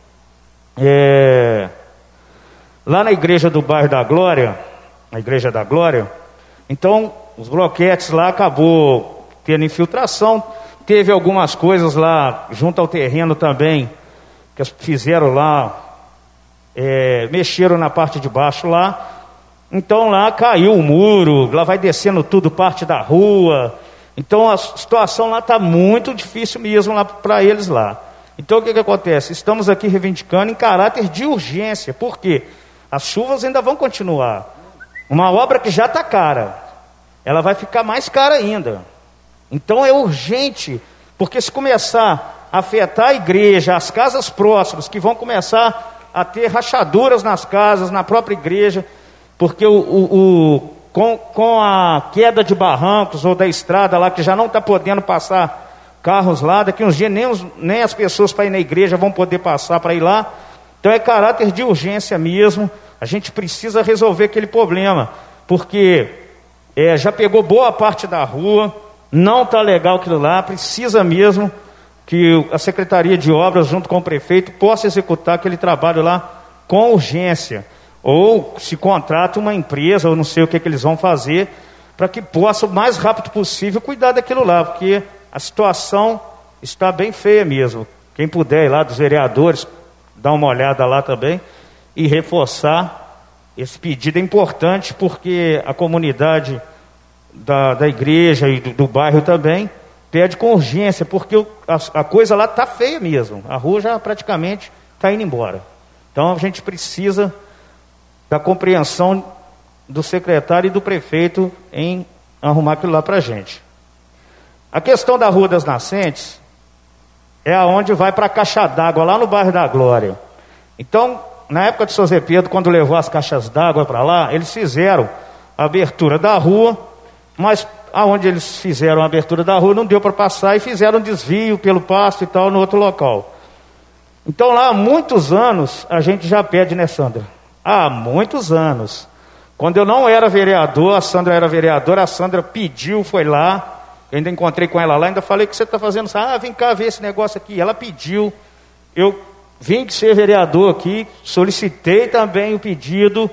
lá na igreja do bairro da Glória, a Igreja da Glória, então os bloquetes lá acabou tendo infiltração, teve algumas coisas lá junto ao terreno também, que fizeram lá, mexeram na parte de baixo lá, então lá caiu o muro, lá vai descendo tudo parte da rua, então a situação lá está muito difícil mesmo lá para eles lá. Então o que acontece? Estamos aqui reivindicando em caráter de urgência, porque as chuvas ainda vão continuar. Uma obra que já está cara, ela vai ficar mais cara ainda. Então é urgente, porque se começar a afetar a igreja, as casas próximas, que vão começar a ter rachaduras nas casas, na própria igreja, porque com a queda de barrancos ou da estrada lá, que já não está podendo passar carros lá, daqui uns dias nem as pessoas para ir na igreja vão poder passar para ir lá. Então é caráter de urgência mesmo, a gente precisa resolver aquele problema, porque já pegou boa parte da rua, não está legal aquilo lá, precisa mesmo que a Secretaria de Obras, junto com o prefeito, possa executar aquele trabalho lá com urgência, ou se contrata uma empresa, ou não sei o que eles vão fazer, para que possa o mais rápido possível cuidar daquilo lá, porque a situação está bem feia mesmo. quem puder ir lá dos vereadores, dar uma olhada lá também e reforçar esse pedido. É importante porque a comunidade da igreja e do bairro também pede com urgência, porque a coisa lá está feia mesmo. A rua já praticamente está indo embora. Então a gente precisa da compreensão do secretário e do prefeito em arrumar aquilo lá para a gente. A questão da Rua das Nascentes é aonde vai para a caixa d'água, lá no bairro da Glória. Então, na época de São Zé Pedro, quando levou as caixas d'água para lá, eles fizeram a abertura da rua, mas aonde eles fizeram a abertura da rua não deu para passar e fizeram um desvio pelo pasto e tal no outro local. Então lá há muitos anos a gente já pede, né, Sandra? Há muitos anos. Quando eu não era vereador, a Sandra era vereadora, a Sandra pediu, foi lá, eu ainda encontrei com ela lá, ainda falei, o que você está fazendo? Vem cá ver esse negócio aqui. Ela pediu, eu vim ser vereador aqui, solicitei também o pedido,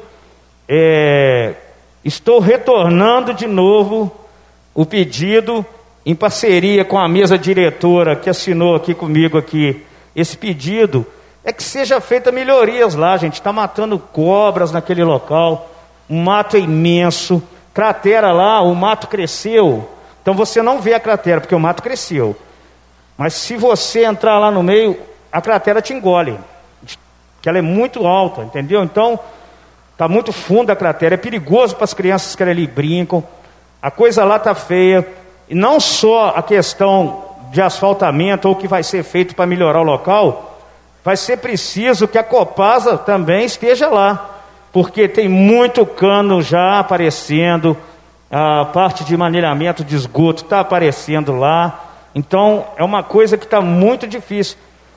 estou retornando de novo o pedido, em parceria com a mesa diretora que assinou aqui comigo aqui, esse pedido, é que seja feita melhorias lá, gente. Está matando cobras naquele local, um mato é imenso, cratera lá, o mato cresceu, então você não vê a cratera, porque o mato cresceu, mas se você entrar lá no meio, a cratera te engole, que ela é muito alta, entendeu? Então, está muito funda a cratera, é perigoso para as crianças que ali brincam, a coisa lá está feia, e não só a questão de asfaltamento ou o que vai ser feito para melhorar o local, vai ser preciso que a Copasa também esteja lá, porque tem muito cano já aparecendo, a parte de manilhamento de esgoto está aparecendo lá, então é uma coisa que está muito difícil.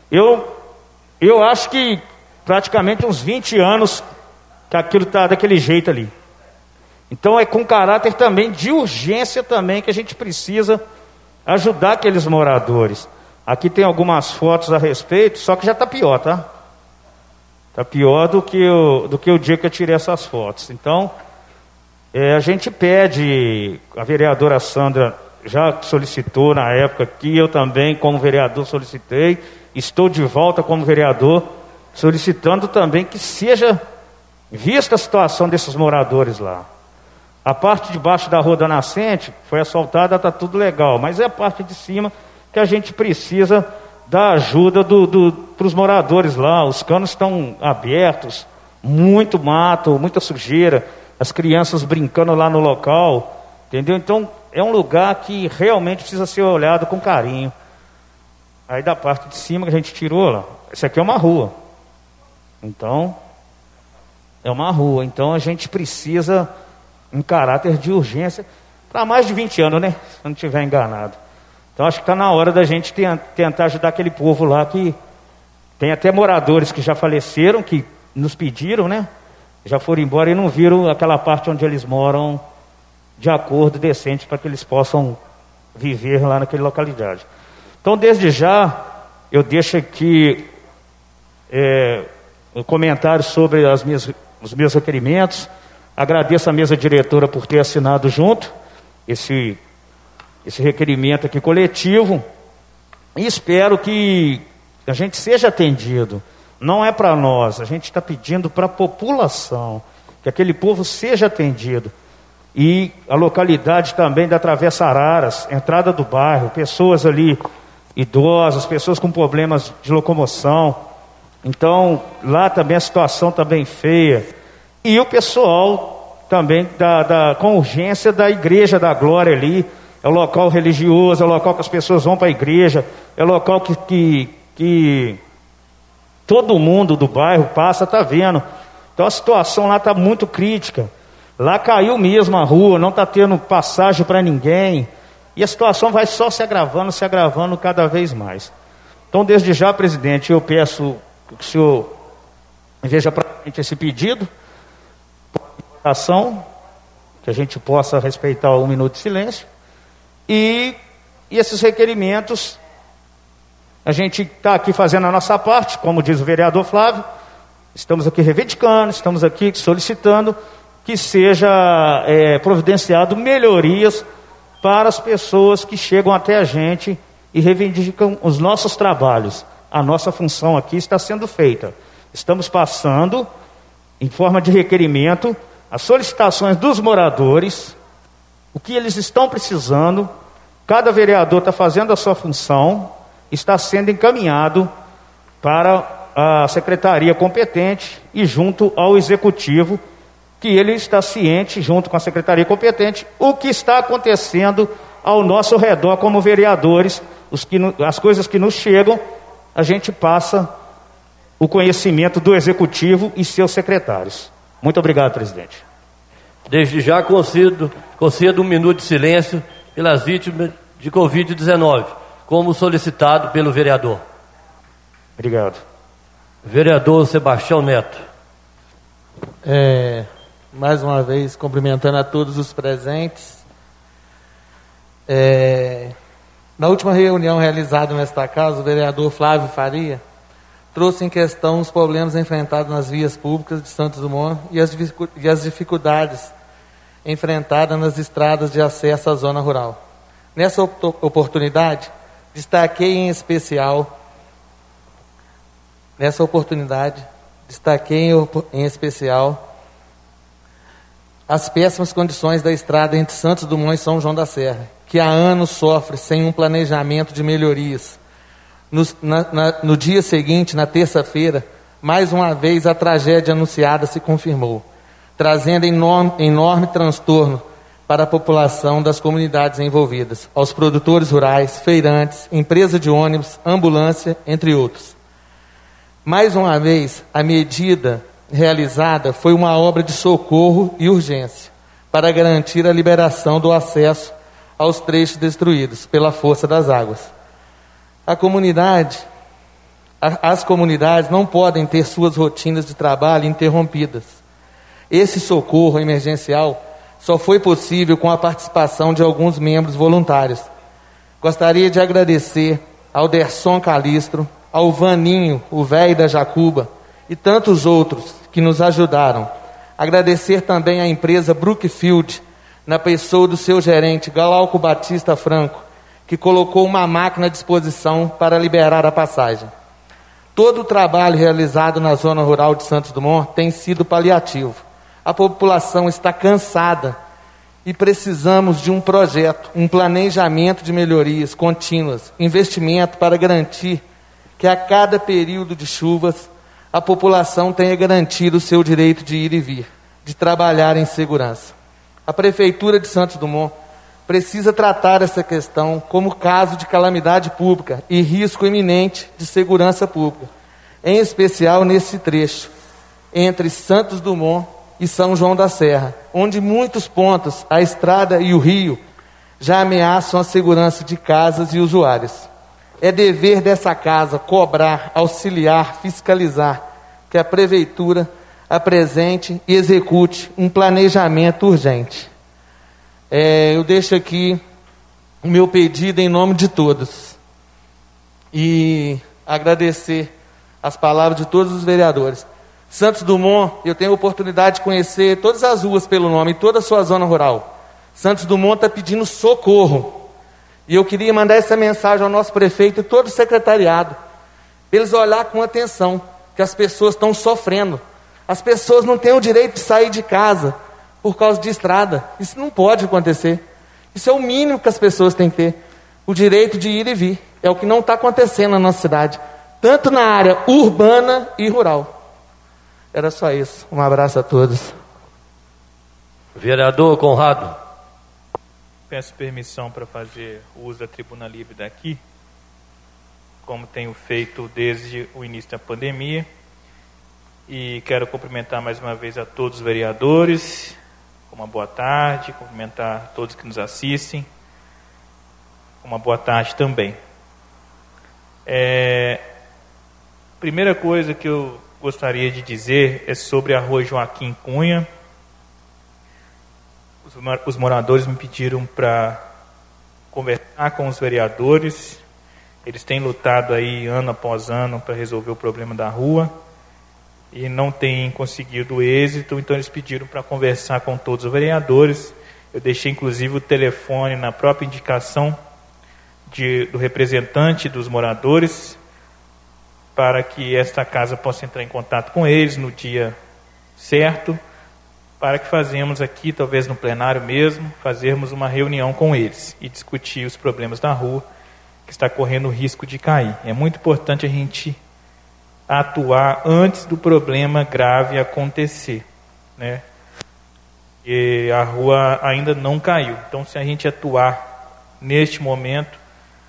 Eu acho que praticamente uns 20 anos que aquilo está daquele jeito ali. Então é com caráter também de urgência também que a gente precisa ajudar aqueles moradores. Aqui tem algumas fotos a respeito, só que já está pior, tá? Está pior do que o dia que eu tirei essas fotos. Então, a gente pede, a vereadora Sandra já solicitou na época que eu também, como vereador, solicitei, estou de volta como vereador, solicitando também que seja vista a situação desses moradores lá. A parte de baixo da Rua da Nascente foi asfaltada, está tudo legal, mas é a parte de cima que a gente precisa da ajuda para os moradores lá. Os canos estão abertos, muito mato, muita sujeira, as crianças brincando lá no local, entendeu? Então é um lugar que realmente precisa ser olhado com carinho. Aí da parte de cima que a gente tirou lá, isso aqui é uma rua, então é uma rua, então a gente precisa em caráter de urgência para mais de 20 anos, né? Se eu não estiver enganado. Então acho que está na hora da gente tentar ajudar aquele povo lá, que tem até moradores que já faleceram, que nos pediram, né? Já foram embora e não viram aquela parte onde eles moram de acordo decente para que eles possam viver lá naquela localidade. Então desde já eu deixo aqui um comentário sobre os meus requerimentos. Agradeço a mesa diretora por ter assinado junto esse requerimento aqui coletivo e espero que a gente seja atendido. Não é para nós, a gente está pedindo para a população, que aquele povo seja atendido. E a localidade também da Travessa Araras, entrada do bairro, pessoas ali idosas, pessoas com problemas de locomoção. Então lá também a situação está bem feia. E o pessoal também com urgência da Igreja da Glória ali, é o local religioso, é o local que as pessoas vão para a igreja, é o local que todo mundo do bairro passa, está vendo. Então a situação lá está muito crítica. Lá caiu mesmo a rua, não está tendo passagem para ninguém, e a situação vai só se agravando cada vez mais. Então desde já, presidente, eu peço que o senhor veja para a gente esse pedido, ação, que a gente possa respeitar 1 minuto de silêncio, e esses requerimentos, a gente está aqui fazendo a nossa parte, como diz o vereador Flávio, estamos aqui reivindicando, estamos aqui solicitando que seja providenciado melhorias para as pessoas que chegam até a gente e reivindicam os nossos trabalhos. a nossa função aqui está sendo feita. Estamos passando, em forma de requerimento, as solicitações dos moradores, o que eles estão precisando. Cada vereador está fazendo a sua função, está sendo encaminhado para a secretaria competente e junto ao executivo, que ele está ciente, junto com a secretaria competente, o que está acontecendo ao nosso redor como vereadores. As coisas que nos chegam, a gente passa o conhecimento do executivo e seus secretários. Muito obrigado, presidente. Desde já concedo 1 minuto de silêncio pelas vítimas de Covid-19, como solicitado pelo vereador. Obrigado. Vereador Sebastião Neto. Mais uma vez, cumprimentando a todos os presentes. Na última reunião realizada nesta casa, o vereador Flávio Faria trouxe em questão os problemas enfrentados nas vias públicas de Santos Dumont e as dificuldades enfrentadas nas estradas de acesso à zona rural. Nessa oportunidade, destaquei em especial as péssimas condições da estrada entre Santos Dumont e São João da Serra, que há anos sofre sem um planejamento de melhorias. No dia seguinte, na terça-feira, mais uma vez a tragédia anunciada se confirmou, trazendo enorme transtorno para a população das comunidades envolvidas, aos produtores rurais, feirantes, empresa de ônibus, ambulância, entre outros. Mais uma vez, a medida realizada foi uma obra de socorro e urgência para garantir a liberação do acesso aos trechos destruídos pela força das águas. As comunidades não podem ter suas rotinas de trabalho interrompidas. Esse socorro emergencial só foi possível com a participação de alguns membros voluntários. Gostaria de agradecer ao Derson Calistro, ao Vaninho, o velho da Jacuba, e tantos outros que nos ajudaram. Agradecer também à empresa Brookfield, na pessoa do seu gerente, Glauco Batista Franco, que colocou uma máquina à disposição para liberar a passagem. Todo o trabalho realizado na zona rural de Santos Dumont tem sido paliativo. A população está cansada e precisamos de um projeto, um planejamento de melhorias contínuas, investimento para garantir que a cada período de chuvas a população tenha garantido o seu direito de ir e vir, de trabalhar em segurança. A Prefeitura de Santos Dumont precisa tratar essa questão como caso de calamidade pública e risco iminente de segurança pública, em especial nesse trecho entre Santos Dumont e São João da Serra, onde muitos pontos, a estrada e o rio, já ameaçam a segurança de casas e usuários. É dever dessa casa cobrar, auxiliar, fiscalizar que a Prefeitura apresente e execute um planejamento urgente. Eu deixo aqui o meu pedido em nome de todos e agradecer as palavras de todos os vereadores. Santos Dumont, eu tenho a oportunidade de conhecer todas as ruas pelo nome, toda a sua zona rural. Santos Dumont está pedindo socorro. E eu queria mandar essa mensagem ao nosso prefeito e todo o secretariado, para eles olharem com atenção, que as pessoas estão sofrendo. As pessoas não têm o direito de sair de casa por causa de estrada. Isso não pode acontecer. Isso é o mínimo que as pessoas têm que ter. O direito de ir e vir. É o que não está acontecendo na nossa cidade, tanto na área urbana e rural. Era só isso. Um abraço a todos. Vereador Conrado. Peço permissão para fazer uso da tribuna livre daqui, como tenho feito desde o início da pandemia. E quero cumprimentar mais uma vez a todos os vereadores, uma boa tarde, cumprimentar todos que nos assistem, uma boa tarde também. Primeira coisa que eu gostaria de dizer é sobre a rua Joaquim Cunha. Os moradores me pediram para conversar com os vereadores. Eles têm lutado aí ano após ano para resolver o problema da rua e não têm conseguido êxito, então eles pediram para conversar com todos os vereadores. Eu deixei inclusive o telefone na própria indicação do representante dos moradores, para que esta casa possa entrar em contato com eles no dia certo, para que fazemos aqui, talvez no plenário mesmo, fazermos uma reunião com eles e discutir os problemas da rua, que está correndo o risco de cair. É muito importante a gente atuar antes do problema grave acontecer, né? E a rua ainda não caiu. Então, se a gente atuar neste momento,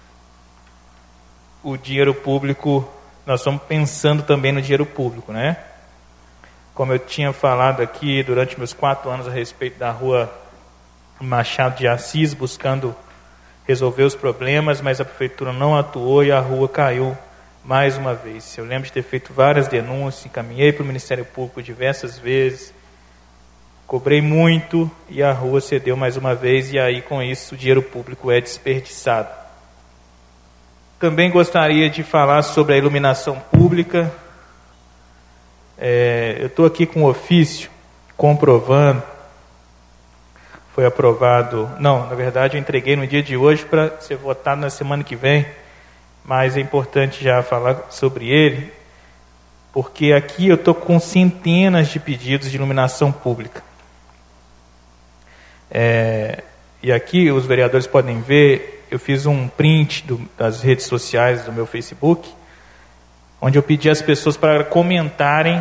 o dinheiro público, nós estamos pensando também no dinheiro público, né? Como eu tinha falado aqui durante meus 4 anos a respeito da rua Machado de Assis, buscando resolver os problemas, mas a prefeitura não atuou e a rua caiu mais uma vez. Eu lembro de ter feito várias denúncias, encaminhei para o Ministério Público diversas vezes, cobrei muito e a rua cedeu mais uma vez, e aí com isso o dinheiro público é desperdiçado. Também gostaria de falar sobre a iluminação pública. Eu estou aqui com um ofício comprovando, foi aprovado, não, na verdade eu entreguei no dia de hoje para ser votado na semana que vem, mas é importante já falar sobre ele, porque aqui eu estou com centenas de pedidos de iluminação pública. E aqui os vereadores podem ver, eu fiz um print das redes sociais do meu Facebook, onde eu pedi às pessoas para comentarem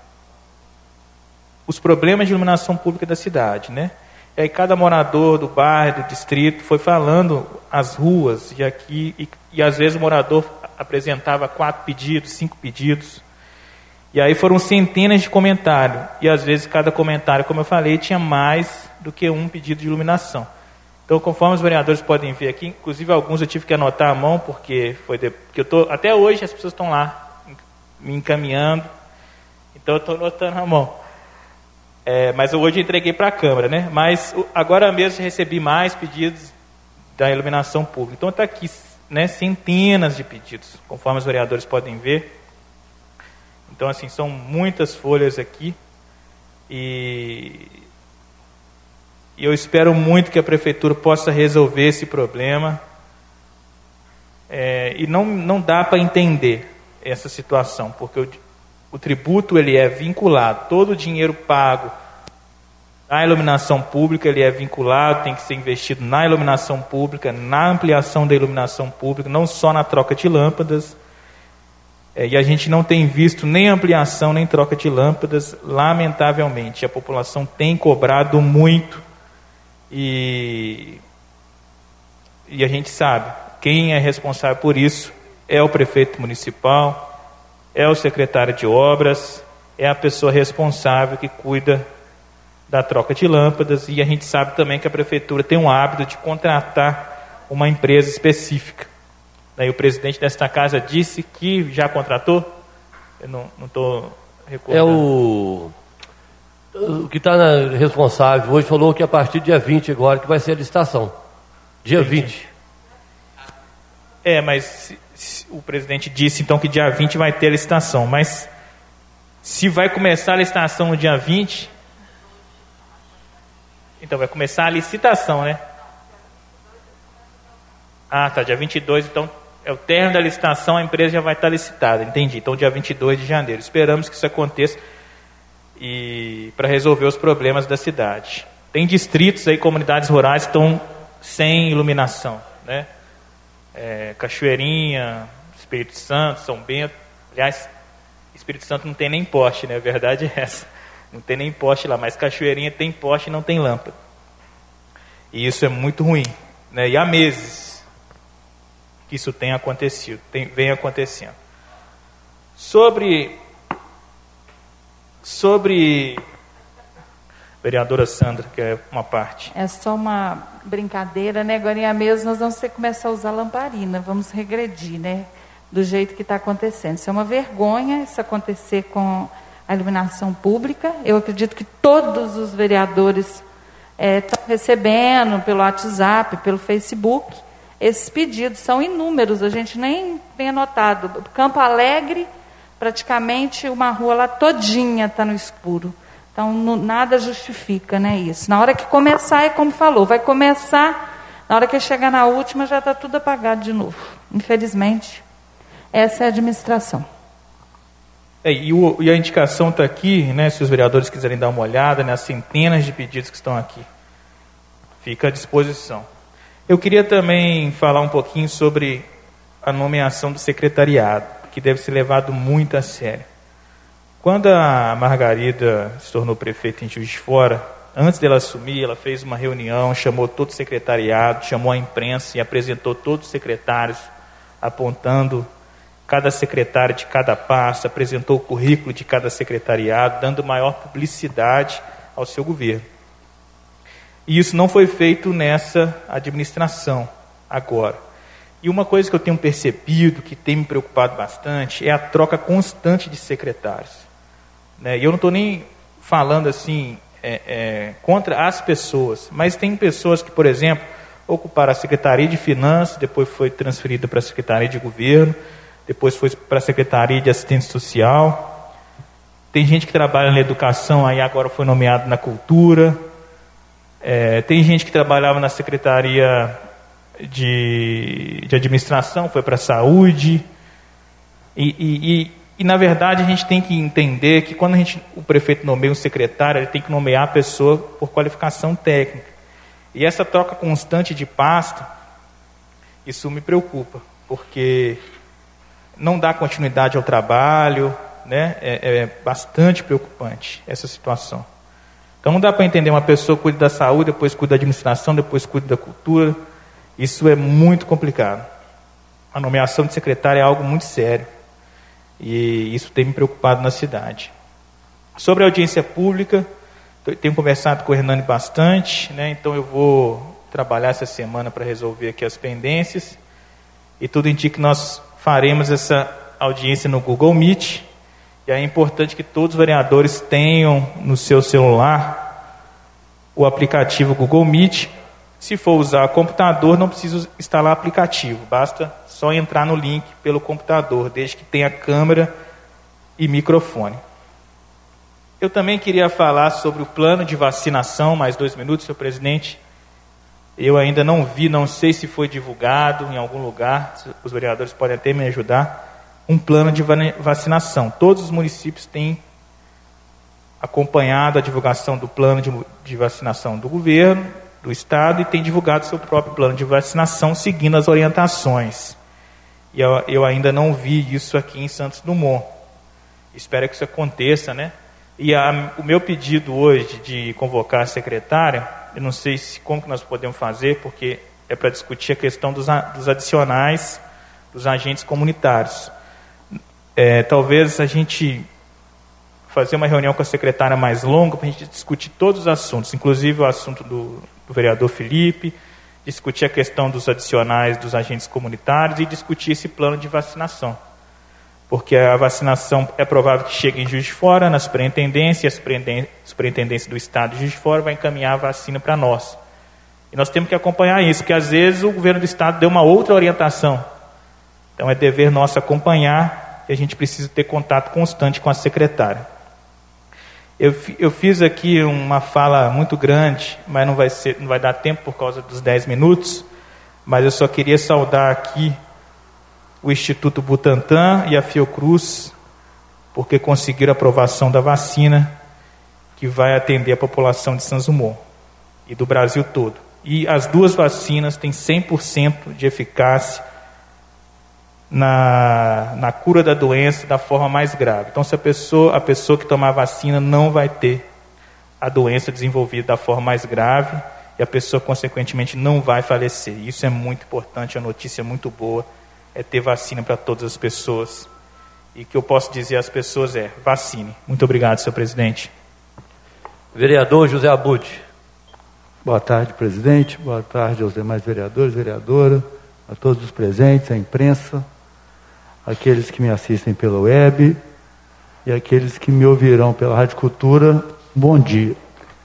os problemas de iluminação pública da cidade, né? E aí cada morador do bairro, do distrito, foi falando as ruas, e às vezes o morador apresentava 4 pedidos, 5 pedidos, e aí foram centenas de comentários, e às vezes cada comentário, como eu falei, tinha mais do que um pedido de iluminação. Então, conforme os vereadores podem ver aqui, inclusive alguns eu tive que anotar à mão, porque até hoje as pessoas estão lá me encaminhando, então eu estou anotando à mão. Mas eu hoje entreguei para a Câmara, né? Mas agora mesmo recebi mais pedidos da iluminação pública. Então está aqui, né, centenas de pedidos, conforme os vereadores podem ver. Então, assim, são muitas folhas aqui, e eu espero muito que a Prefeitura possa resolver esse problema. E não dá para entender essa situação, porque o tributo ele é vinculado, todo o dinheiro pago na iluminação pública ele é vinculado, tem que ser investido na iluminação pública, na ampliação da iluminação pública, não só na troca de lâmpadas. E a gente não tem visto nem ampliação nem troca de lâmpadas, lamentavelmente. A população tem cobrado muito, e a gente sabe, quem é responsável por isso é o prefeito municipal, é o secretário de obras, é a pessoa responsável que cuida da troca de lâmpadas, e a gente sabe também que a prefeitura tem um hábito de contratar uma empresa específica. Daí o presidente desta casa disse que já contratou? Eu não estou recordando. O que está responsável hoje falou que a partir do dia 20 agora que vai ser a licitação. Dia Entendi. 20. Mas o presidente disse então que dia 20 vai ter a licitação, mas se vai começar a licitação no dia 20, então vai começar a licitação, né? Tá, dia 22, então é o término da licitação, a empresa já vai estar licitada, entendi. Então dia 22 de janeiro, esperamos que isso aconteça, e para resolver os problemas da cidade. Tem distritos aí, comunidades rurais que estão sem iluminação, né? Cachoeirinha, Espírito Santo, São Bento. Aliás, Espírito Santo não tem nem poste, né? A verdade é essa. Não tem nem poste lá, mas Cachoeirinha tem poste e não tem lâmpada. E isso é muito ruim, né? E há meses que isso tem acontecido, vem acontecendo. Sobre vereadora Sandra, que é uma parte. É só uma brincadeira, né? Agora mesmo nós vamos ter que começar a usar lamparina, vamos regredir, né? Do jeito que está acontecendo. Isso é uma vergonha, isso acontecer com a iluminação pública. Eu acredito que todos os vereadores estão recebendo pelo WhatsApp, pelo Facebook. Esses pedidos são inúmeros, a gente nem tem anotado. Campo Alegre, praticamente uma rua lá todinha está no escuro. Então, nada justifica, né, isso. Na hora que começar, é como falou, vai começar, na hora que chegar na última, já está tudo apagado de novo. Infelizmente, essa é a administração. E a indicação está aqui, né, se os vereadores quiserem dar uma olhada, né, as centenas de pedidos que estão aqui. Fica à disposição. Eu queria também falar um pouquinho sobre a nomeação do secretariado, que deve ser levado muito a sério. Quando a Margarida se tornou prefeita em Juiz de Fora, antes dela assumir, ela fez uma reunião, chamou todo o secretariado, chamou a imprensa e apresentou todos os secretários, apontando cada secretário de cada pasta, apresentou o currículo de cada secretariado, dando maior publicidade ao seu governo. E isso não foi feito nessa administração agora. E uma coisa que eu tenho percebido, que tem me preocupado bastante, é a troca constante de secretários. E eu não estou nem falando assim contra as pessoas, mas tem pessoas que, por exemplo, ocuparam a Secretaria de Finanças, depois foi transferida para a Secretaria de Governo, depois foi para a Secretaria de Assistência Social. Tem gente que trabalha na educação, aí agora foi nomeado na cultura. Tem gente que trabalhava na Secretaria de Administração, foi para a Saúde. E, na verdade, a gente tem que entender que quando o prefeito nomeia um secretário, ele tem que nomear a pessoa por qualificação técnica. E essa troca constante de pasta, isso me preocupa, porque não dá continuidade ao trabalho, né? É bastante preocupante essa situação. Então não dá para entender uma pessoa cuida da saúde, depois cuida da administração, depois cuida da cultura. Isso é muito complicado. A nomeação de secretário é algo muito sério. E isso tem me preocupado na cidade. Sobre a audiência pública, tenho conversado com o Hernani bastante, né? Então eu vou trabalhar essa semana para resolver aqui as pendências. E tudo indica que nós faremos essa audiência no Google Meet. E é importante que todos os vereadores tenham no seu celular o aplicativo Google Meet. Se for usar computador, não precisa instalar aplicativo, basta só entrar no link pelo computador, desde que tenha câmera e microfone. Eu também queria falar sobre o plano de vacinação, mais 2 minutos, senhor presidente. Eu ainda não vi, não sei se foi divulgado em algum lugar, os vereadores podem até me ajudar, um plano de vacinação. Todos os municípios têm acompanhado a divulgação do plano de vacinação do governo, do Estado, e têm divulgado seu próprio plano de vacinação, seguindo as orientações. E eu ainda não vi isso aqui em Santos Dumont. Espero que isso aconteça, né? E o meu pedido hoje de convocar a secretária, eu não sei como que nós podemos fazer, porque é para discutir a questão dos adicionais dos agentes comunitários. Talvez a gente fazer uma reunião com a secretária mais longa para a gente discutir todos os assuntos, inclusive o assunto do vereador Felipe, discutir a questão dos adicionais dos agentes comunitários e discutir esse plano de vacinação. Porque a vacinação é provável que chegue em Juiz de Fora, na superintendência, e a superintendência do Estado de Juiz de Fora vai encaminhar a vacina para nós. E nós temos que acompanhar isso, porque às vezes o governo do Estado deu uma outra orientação. Então é dever nosso acompanhar e a gente precisa ter contato constante com a secretária. Eu fiz aqui uma fala muito grande, mas não vai dar tempo por causa dos 10 minutos, mas eu só queria saudar aqui o Instituto Butantan e a Fiocruz, porque conseguiram a aprovação da vacina que vai atender a população de Santos Dumont e do Brasil todo. E as duas vacinas têm 100% de eficácia na cura da doença da forma mais grave. Então, se a pessoa que tomar a vacina não vai ter a doença desenvolvida da forma mais grave e a pessoa, consequentemente, não vai falecer. Isso é muito importante, a notícia é muito boa, é ter vacina para todas as pessoas. E o que eu posso dizer às pessoas é, vacine. Muito obrigado, senhor presidente. Vereador José Abud. Boa tarde, presidente. Boa tarde aos demais vereadores, vereadora, a todos os presentes, à imprensa, aqueles que me assistem pela web e aqueles que me ouvirão pela Rádio Cultura. Bom dia.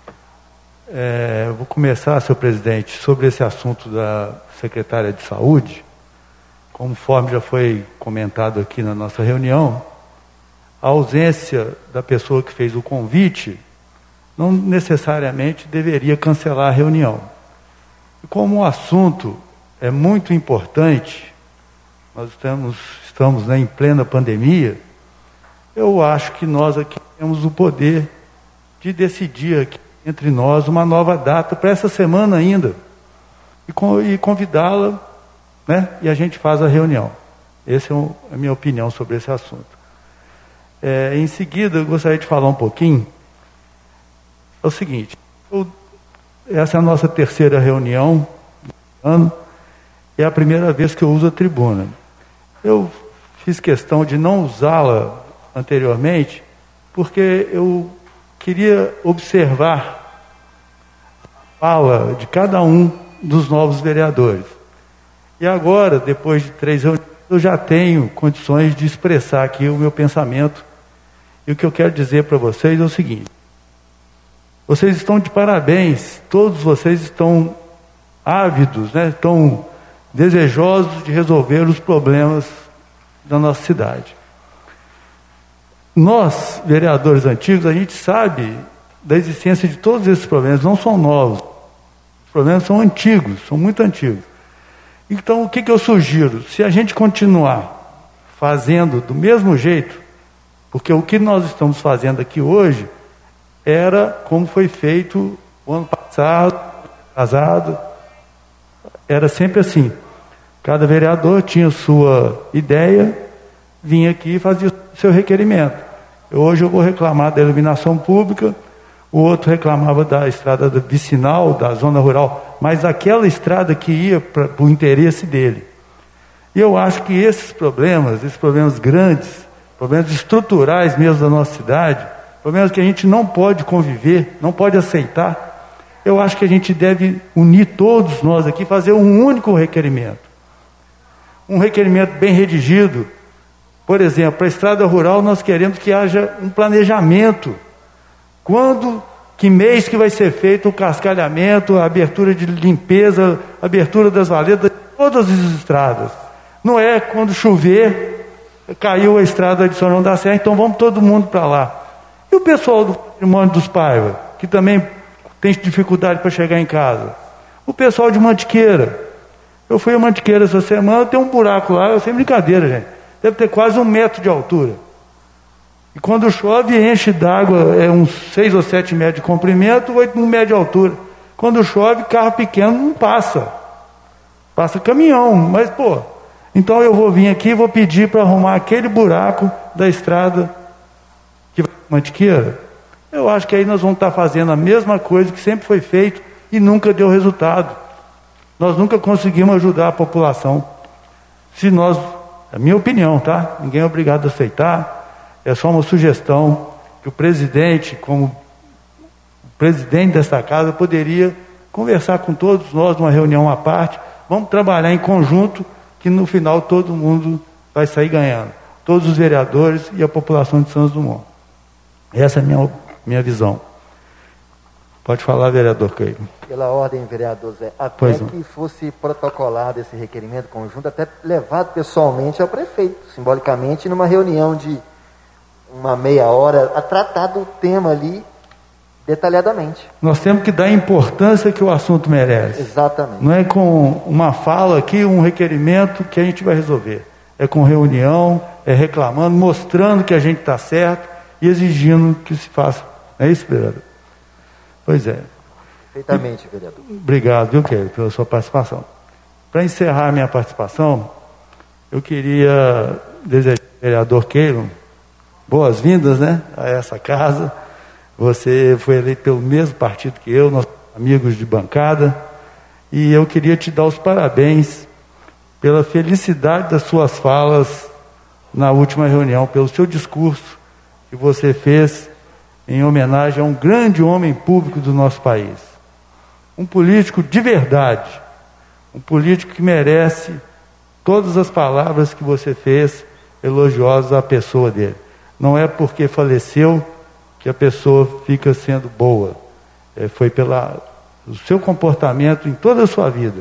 Eu vou começar, senhor presidente, sobre esse assunto da secretária de Saúde. Conforme já foi comentado aqui na nossa reunião, a ausência da pessoa que fez o convite não necessariamente deveria cancelar a reunião. E como o assunto é muito importante, nós estamos em plena pandemia, eu acho que nós aqui temos o poder de decidir aqui entre nós uma nova data para essa semana ainda e convidá-la, né? E a gente faz a reunião. Essa é a minha opinião sobre esse assunto. Em seguida, eu gostaria de falar um pouquinho. É o seguinte, essa é a nossa terceira reunião do ano, é a primeira vez que eu uso a tribuna. Eu fiz questão de não usá-la anteriormente, porque eu queria observar a fala de cada um dos novos vereadores. E agora, depois de 3 reuniões, eu já tenho condições de expressar aqui o meu pensamento. E o que eu quero dizer para vocês é o seguinte: vocês estão de parabéns, todos vocês estão ávidos, né? Estão desejosos de resolver os problemas da nossa cidade. Nós, vereadores antigos, a gente sabe da existência de todos esses problemas, não são novos. Os problemas são antigos, são muito antigos. Então, o que eu sugiro? Se a gente continuar fazendo do mesmo jeito, porque o que nós estamos fazendo aqui hoje era como foi feito o ano passado, era sempre assim. Cada vereador tinha sua ideia, vinha aqui e fazia o seu requerimento. Hoje eu vou reclamar da iluminação pública, o outro reclamava da estrada vicinal, da zona rural, mas aquela estrada que ia para o interesse dele. E eu acho que esses problemas grandes, problemas estruturais mesmo da nossa cidade, problemas que a gente não pode conviver, não pode aceitar, eu acho que a gente deve unir todos nós aqui, fazer um único requerimento. Um requerimento bem redigido. Por exemplo, para a estrada rural nós queremos que haja um planejamento. Que mês que vai ser feito o cascalhamento, a abertura de limpeza, a abertura das valetas, todas as estradas. Não é quando chover, caiu a estrada de São João da Serra, então vamos todo mundo para lá. E o pessoal do Patrimônio dos Paiva, que também tem dificuldade para chegar em casa? O pessoal de Mantiqueira. Eu fui a Mantiqueira essa semana, tem um buraco lá, sem brincadeira, gente. Deve ter quase 1 metro de altura. E quando chove, enche d'água, uns 6 ou 7 metros de comprimento, 8 metros de altura. Quando chove, carro pequeno não passa. Passa caminhão, mas então eu vou vir aqui e vou pedir para arrumar aquele buraco da estrada que vai para Mantiqueira. Eu acho que aí nós vamos estar fazendo a mesma coisa que sempre foi feito e nunca deu resultado. Nós nunca conseguimos ajudar a população. A minha opinião, tá? Ninguém é obrigado a aceitar. É só uma sugestão que o presidente, como presidente desta casa, poderia conversar com todos nós numa reunião à parte. Vamos trabalhar em conjunto, que no final todo mundo vai sair ganhando. Todos os vereadores e a população de Santos Dumont. Essa é a minha visão. Pode falar, vereador Keilo. Pela ordem, vereador Zé, até que fosse protocolado esse requerimento conjunto, até levado pessoalmente ao prefeito, simbolicamente, numa reunião de uma meia hora, a tratar do tema ali detalhadamente. Nós temos que dar a importância que o assunto merece. Exatamente. Não é com uma fala aqui, um requerimento que a gente vai resolver. É com reunião, é reclamando, mostrando que a gente está certo e exigindo que se faça. É isso, vereador? Pois é. Perfeitamente, vereador. Obrigado, viu, Keilo, pela sua participação. Para encerrar a minha participação, eu queria desejar ao vereador Keilo boas-vindas, né, a essa casa. Você foi eleito pelo mesmo partido que eu, nós somos amigos de bancada, e eu queria te dar os parabéns pela felicidade das suas falas na última reunião, pelo seu discurso que você fez em homenagem a um grande homem público do nosso país. Um político de verdade, um político que merece todas as palavras que você fez elogiosas à pessoa dele. Não é porque faleceu que a pessoa fica sendo boa. Foi pelo seu comportamento em toda a sua vida.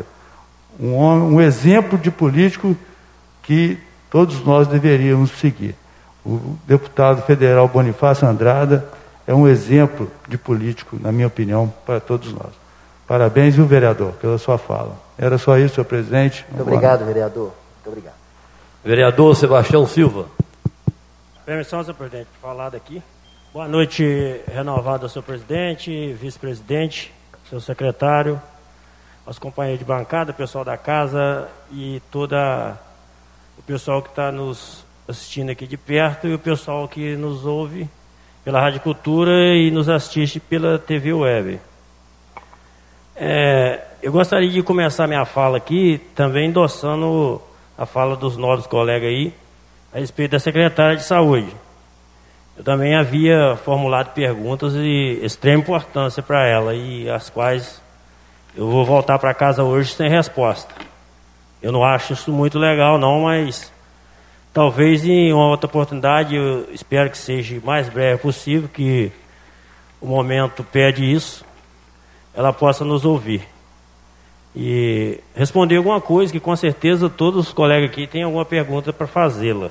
Um exemplo de político que todos nós deveríamos seguir. O deputado federal Bonifácio Andrada é um exemplo de político, na minha opinião, para todos nós. Parabéns, viu, vereador, pela sua fala. Era só isso, senhor presidente. Muito obrigado, vereador. Muito obrigado. Vereador Sebastião Silva. Permissão, senhor presidente, falar daqui. Boa noite, renovado, senhor presidente, vice-presidente, seu secretário, aos companheiros de bancada, pessoal da casa e todo o pessoal que está nos assistindo aqui de perto e o pessoal que nos ouve pela Rádio Cultura e nos assiste pela TV Web. Eu gostaria de começar minha fala aqui também endossando a fala dos nobres colegas aí a respeito da secretária de Saúde. Eu também havia formulado perguntas de extrema importância para ela e as quais eu vou voltar para casa hoje sem resposta. Eu não acho isso muito legal não, mas talvez em uma outra oportunidade, eu espero que seja o mais breve possível, que o momento pede isso, ela possa nos ouvir. E responder alguma coisa que com certeza todos os colegas aqui têm alguma pergunta para fazê-la.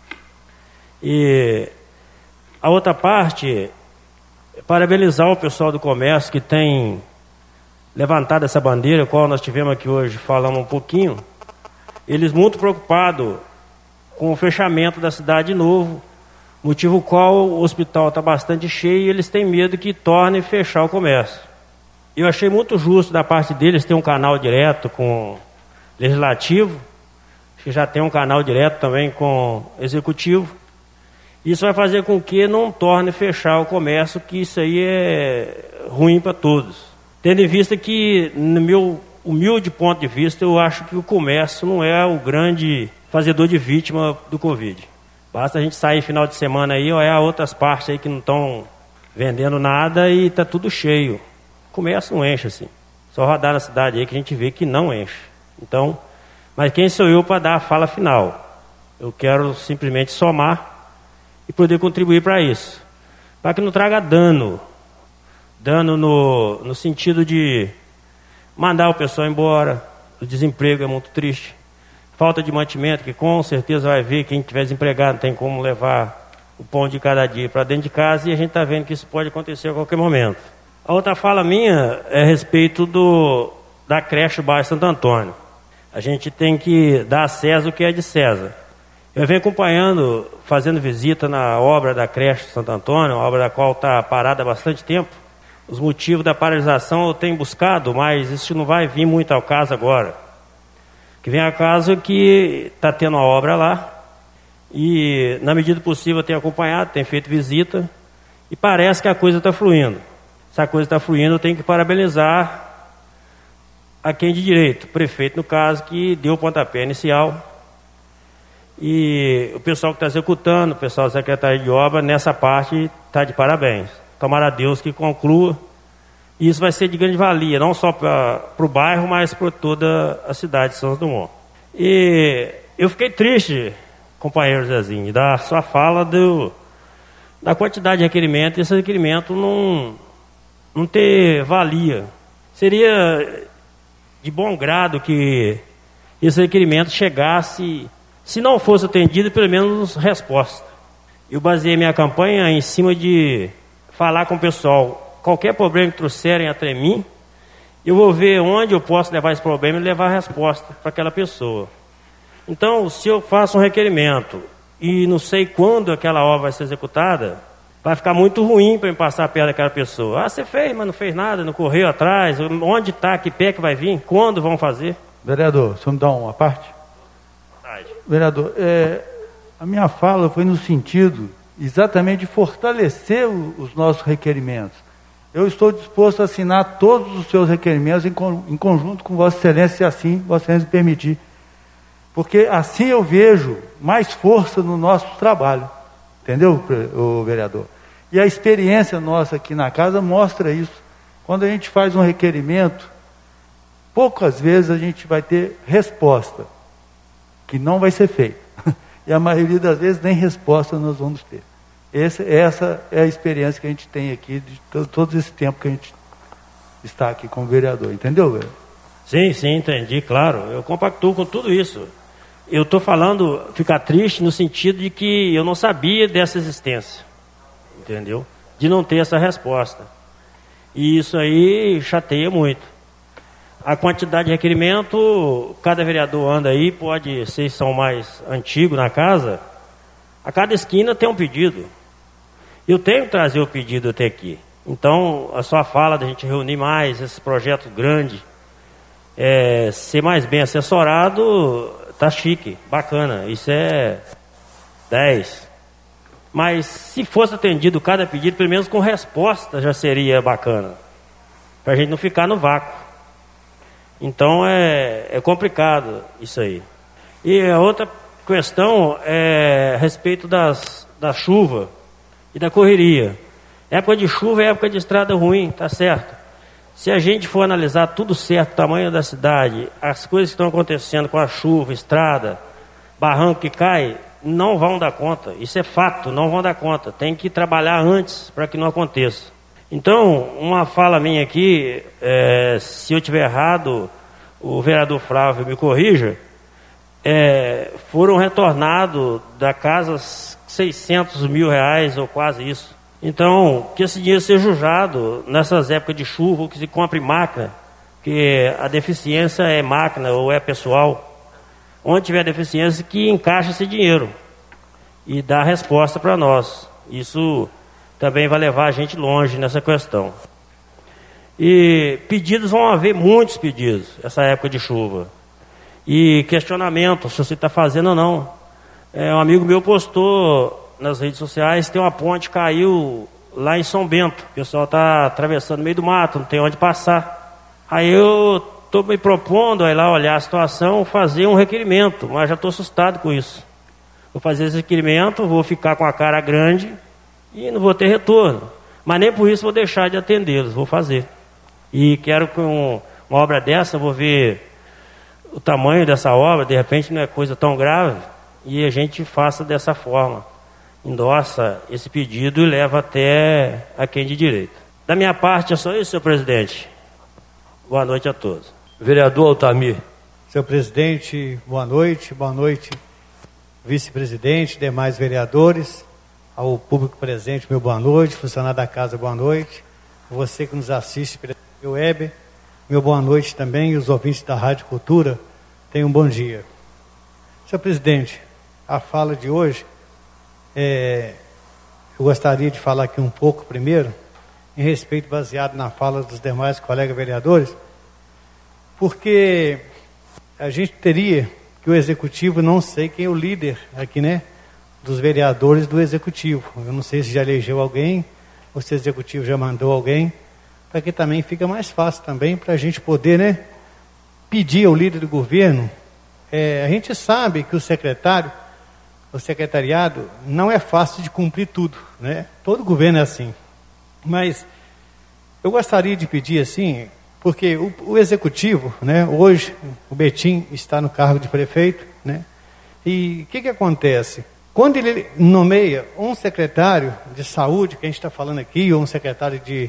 E a outra parte, parabenizar o pessoal do comércio que tem levantado essa bandeira, qual nós tivemos aqui hoje, falamos um pouquinho. Eles muito preocupados com o fechamento da cidade de novo, motivo qual o hospital está bastante cheio e eles têm medo que torne a fechar o comércio. Eu achei muito justo da parte deles ter um canal direto com o Legislativo, que já tem um canal direto também com o Executivo. Isso vai fazer com que não torne fechar o comércio, que isso aí é ruim para todos. Tendo em vista que, no meu humilde ponto de vista, eu acho que o comércio não é o grande fazedor de vítima do Covid. Basta a gente sair final de semana aí, olhar outras partes aí que não estão vendendo nada e está tudo cheio. O comércio não enche assim. Só rodar na cidade aí que a gente vê que não enche. Então, mas quem sou eu para dar a fala final? Eu quero simplesmente somar e poder contribuir para isso. Para que não traga dano. Dano no sentido de mandar o pessoal embora. O desemprego é muito triste. Falta de mantimento, que com certeza vai ver quem estiver desempregado não tem como levar o pão de cada dia para dentro de casa e a gente está vendo que isso pode acontecer a qualquer momento. A outra fala minha é a respeito da creche do bairro Santo Antônio. A gente tem que dar a César o que é de César. Eu venho acompanhando, fazendo visita na obra da creche de Santo Antônio, uma obra da qual está parada há bastante tempo. Os motivos da paralisação eu tenho buscado, mas isso não vai vir muito ao caso agora. Que vem ao caso que está tendo uma obra lá e, na medida do possível, eu tenho acompanhado, tenho feito visita e parece que a coisa está fluindo. Se a coisa está fluindo, eu tenho que parabenizar a quem de direito, o prefeito, no caso, que deu o pontapé inicial. E o pessoal que está executando, o pessoal da Secretaria de Obra, nessa parte está de parabéns. Tomara a Deus que conclua. E isso vai ser de grande valia, não só para o bairro, mas para toda a cidade de São Dumont. E eu fiquei triste, companheiro Zezinho, da sua fala da quantidade de requerimento, e esse requerimento não ter valia. Seria de bom grado que esse requerimento chegasse, se não fosse atendido, pelo menos resposta. Eu baseei minha campanha em cima de falar com o pessoal. Qualquer problema que trouxerem até mim, eu vou ver onde eu posso levar esse problema e levar a resposta para aquela pessoa. Então, se eu faço um requerimento e não sei quando aquela obra vai ser executada, vai ficar muito ruim para me passar perto daquela pessoa. Ah, você fez, mas não fez nada, não correu atrás, onde está, que pé que vai vir, quando vão fazer? Vereador, só me dá uma parte? Vereador, a minha fala foi no sentido exatamente de fortalecer os nossos requerimentos. Eu estou disposto a assinar todos os seus requerimentos em conjunto com Vossa Excelência, se assim Vossa Excelência permitir. Porque assim eu vejo mais força no nosso trabalho. Entendeu, vereador? E a experiência nossa aqui na casa mostra isso. Quando a gente faz um requerimento, poucas vezes a gente vai ter resposta, que não vai ser feita. E a maioria das vezes nem resposta nós vamos ter. Essa é a experiência que a gente tem aqui de todo esse tempo que a gente está aqui como vereador. Entendeu, velho? Sim, entendi, claro. Eu compactuo com tudo isso. Eu estou falando, ficar triste no sentido de que eu não sabia dessa existência. Entendeu? De não ter essa resposta. E isso aí chateia muito. A quantidade de requerimento, cada vereador anda aí, pode ser, são mais antigos na casa, A cada esquina tem um pedido. Eu tenho que trazer o pedido até aqui. Então, a sua fala da gente reunir mais esses projetos grandes, ser mais bem assessorado, tá chique, bacana. Isso é 10. Mas se fosse atendido cada pedido, pelo menos com resposta, já seria bacana. Para a gente não ficar no vácuo. Então é complicado isso aí. E a outra questão é a respeito da chuva e da correria. Época de chuva é época de estrada ruim, tá certo. Se a gente for analisar tudo certo, o tamanho da cidade, as coisas que estão acontecendo com a chuva, estrada, barranco que cai, não vão dar conta. Isso é fato, não vão dar conta. Tem que trabalhar antes para que não aconteça. Então, uma fala minha aqui, se eu estiver errado, o vereador Flávio me corrija, foram retornados da casa 600 mil reais ou quase isso. Então, que esse dinheiro seja usado nessas épocas de chuva, ou que se compre máquina, que a deficiência é máquina ou é pessoal. Onde tiver deficiência, que encaixe esse dinheiro e dá resposta para nós. Isso também vai levar a gente longe nessa questão. E pedidos, vão haver muitos pedidos essa época de chuva. E questionamento, se você está fazendo ou não. Um amigo meu postou nas redes sociais, tem uma ponte que caiu lá em São Bento. O pessoal está atravessando no meio do mato, não tem onde passar. Aí eu estou me propondo aí lá olhar a situação, fazer um requerimento, mas já estou assustado com isso. Vou fazer esse requerimento, vou ficar com a cara grande e não vou ter retorno. Mas nem por isso vou deixar de atendê-los, vou fazer. E quero que uma obra dessa, vou ver o tamanho dessa obra, de repente não é coisa tão grave, e a gente faça dessa forma. Endossa esse pedido e leva até a quem de direito. Da minha parte é só isso, senhor presidente. Boa noite a todos. Vereador Altamir. Senhor presidente, boa noite. Boa noite, vice-presidente, demais vereadores, ao público presente, meu boa noite, funcionário da casa, boa noite. Você que nos assiste pela web, meu boa noite também, e os ouvintes da Rádio Cultura, tenham um bom dia. Senhor presidente, a fala de hoje, eu gostaria de falar aqui um pouco primeiro, em respeito baseado na fala dos demais colegas vereadores, porque a gente teria que o executivo, não sei quem é o líder aqui, né, dos vereadores do executivo. Eu não sei se já elegeu alguém, ou se o executivo já mandou alguém, para que também fica mais fácil também para a gente poder, né, pedir ao líder do governo. A gente sabe que o secretariado não é fácil de cumprir tudo, né? Todo governo é assim. Mas eu gostaria de pedir assim, porque o executivo, né, hoje o Betim está no cargo de prefeito, né? E o que acontece? Quando ele nomeia um secretário de saúde, que a gente está falando aqui, ou um secretário de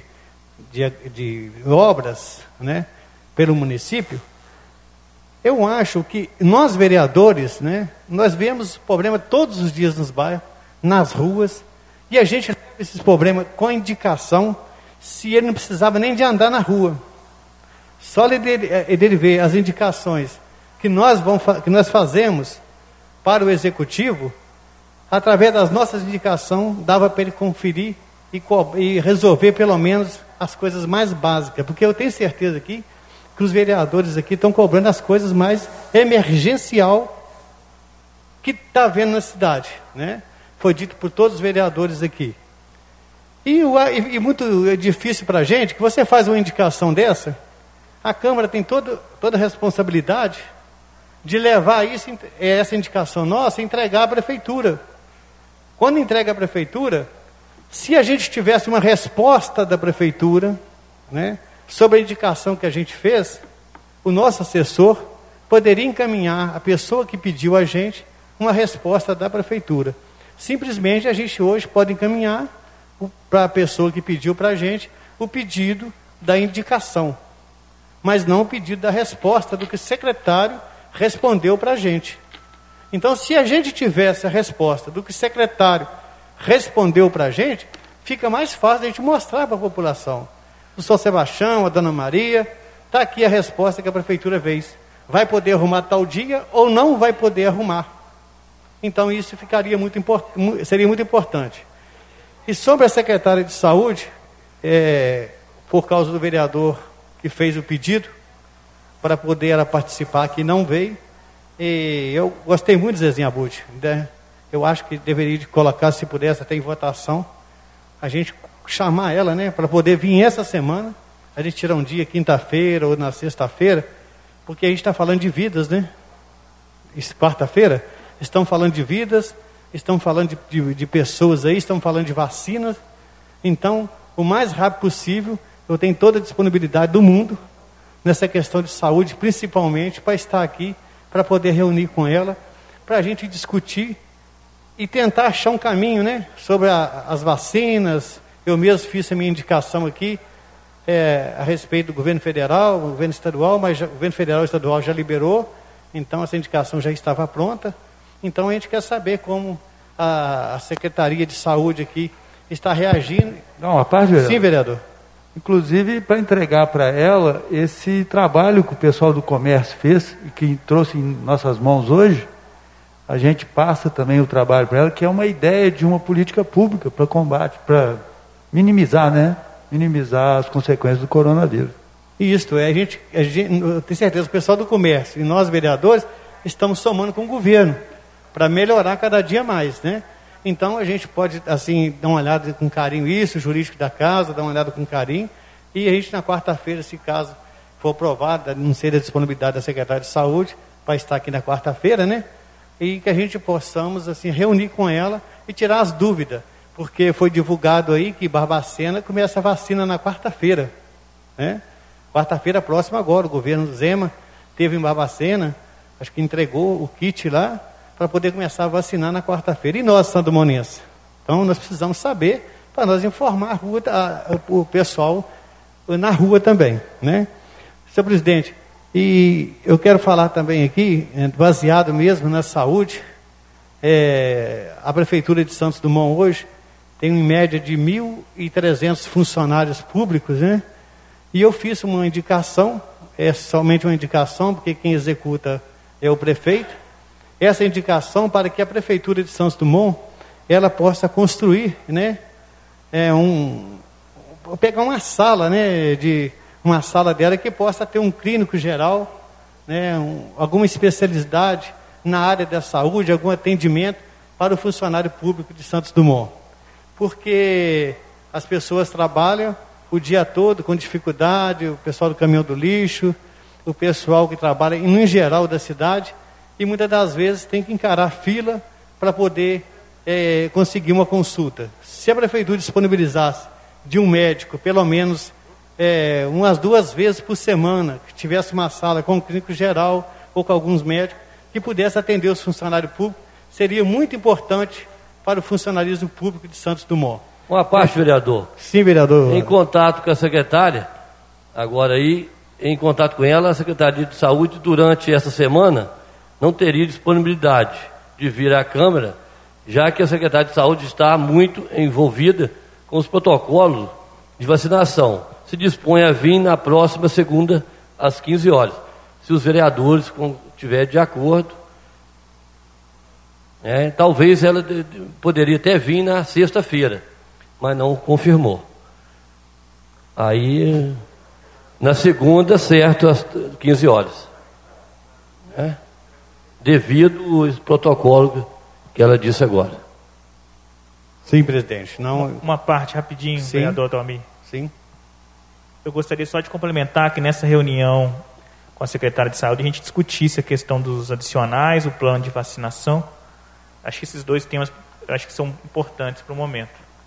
obras, né, pelo município, eu acho que nós vereadores, né, nós vemos problema todos os dias nos bairros, nas ruas, e a gente leva esses problemas com a indicação, se ele não precisava nem de andar na rua. Só ele ver as indicações que nós fazemos para o executivo, através das nossas indicações, dava para ele conferir e resolver pelo menos as coisas mais básicas, porque eu tenho certeza aqui que os vereadores aqui estão cobrando as coisas mais emergencial que está havendo na cidade, né? Foi dito por todos os vereadores aqui. E muito difícil para a gente, que você faz uma indicação dessa, a Câmara tem toda a responsabilidade de levar essa indicação nossa e entregar à Prefeitura. Quando entrega à Prefeitura, se a gente tivesse uma resposta da Prefeitura, né, sobre a indicação que a gente fez, o nosso assessor poderia encaminhar a pessoa que pediu a gente uma resposta da Prefeitura. Simplesmente a gente hoje pode encaminhar para a pessoa que pediu para a gente o pedido da indicação, mas não o pedido da resposta do que o secretário respondeu para a gente. Então, se a gente tivesse a resposta do que o secretário respondeu para a gente, fica mais fácil a gente mostrar para a população. O São Sebastião, a Dona Maria, está aqui a resposta que a Prefeitura fez. Vai poder arrumar tal dia ou não vai poder arrumar. Então isso seria muito importante. E sobre a secretária de Saúde, por causa do vereador que fez o pedido para poder ela participar, que não veio, e eu gostei muito do Zezinho Abud, né? Eu acho que deveria de colocar, se pudesse, até em votação, a gente chamar ela, né, para poder vir essa semana, a gente tirar um dia, quinta-feira ou na sexta-feira, porque a gente está falando de vidas, né? Quarta-feira, estão falando de vidas, estão falando de pessoas aí, estão falando de vacinas. Então, o mais rápido possível, eu tenho toda a disponibilidade do mundo nessa questão de saúde, principalmente para estar aqui, para poder reunir com ela, para a gente discutir e tentar achar um caminho, né, sobre as vacinas. Eu mesmo fiz a minha indicação aqui a respeito do governo federal, o governo estadual, mas o governo federal e estadual já liberou, então essa indicação já estava pronta. Então a gente quer saber como a Secretaria de Saúde aqui está reagindo. Não, a parte, vereador. Sim, vereador. Inclusive, para entregar para ela esse trabalho que o pessoal do comércio fez e que trouxe em nossas mãos hoje, a gente passa também o trabalho para ela, que é uma ideia de uma política pública para combate, para minimizar, né? Minimizar as consequências do coronavírus. Isso, a gente, eu tenho certeza, o pessoal do comércio e nós, vereadores, estamos somando com o governo para melhorar cada dia mais, né? Então a gente pode, assim, dar uma olhada com carinho isso, o jurídico da casa, dar uma olhada com carinho, e a gente na quarta-feira, se caso for aprovado, não sei da disponibilidade da secretária de Saúde, para estar aqui na quarta-feira, né? E que a gente possamos, assim, reunir com ela e tirar as dúvidas, porque foi divulgado aí que Barbacena começa a vacina na quarta-feira, né? Quarta-feira próxima agora, o governo Zema teve em Barbacena, acho que entregou o kit lá, para poder começar a vacinar na quarta-feira. E nós, sandomonenses? Então, nós precisamos saber, para nós informar o pessoal na rua também, né? Senhor presidente, e eu quero falar também aqui, baseado mesmo na saúde, a Prefeitura de Santos Dumont hoje tem em média de 1.300 funcionários públicos, né? E eu fiz uma indicação, somente uma indicação, porque quem executa é o prefeito, essa indicação para que a Prefeitura de Santos Dumont ela possa construir, né, pegar uma sala, né, uma sala dela que possa ter um clínico geral, né, alguma especialidade na área da saúde, algum atendimento para o funcionário público de Santos Dumont. Porque as pessoas trabalham o dia todo com dificuldade, o pessoal do caminhão do lixo, o pessoal que trabalha em geral da cidade, e muitas das vezes tem que encarar fila para poder conseguir uma consulta. Se a Prefeitura disponibilizasse de um médico, pelo menos umas 2 vezes por semana, que tivesse uma sala com um clínico geral ou com alguns médicos, que pudesse atender os funcionários públicos, seria muito importante para o funcionalismo público de Santos Dumont. Uma parte, vereador. Sim, vereador. Em contato com a secretária, agora aí, em contato com ela, a Secretaria de Saúde, durante essa semana, não teria disponibilidade de vir à Câmara, já que a Secretaria de Saúde está muito envolvida com os protocolos de vacinação. Se dispõe a vir na próxima segunda, às 15 horas. Se os vereadores estiverem de acordo, talvez ela poderia até vir na sexta-feira, mas não confirmou. Aí, na segunda, certo, às 15 horas. Devido ao protocolo que ela disse agora. Sim, presidente. Não... Uma parte rapidinho, Sim. vereador Tommy. Sim. Eu gostaria só de complementar que nessa reunião com a secretária de Saúde a gente discutisse a questão dos adicionais, o plano de vacinação. Acho que esses 2 temas são importantes para o momento.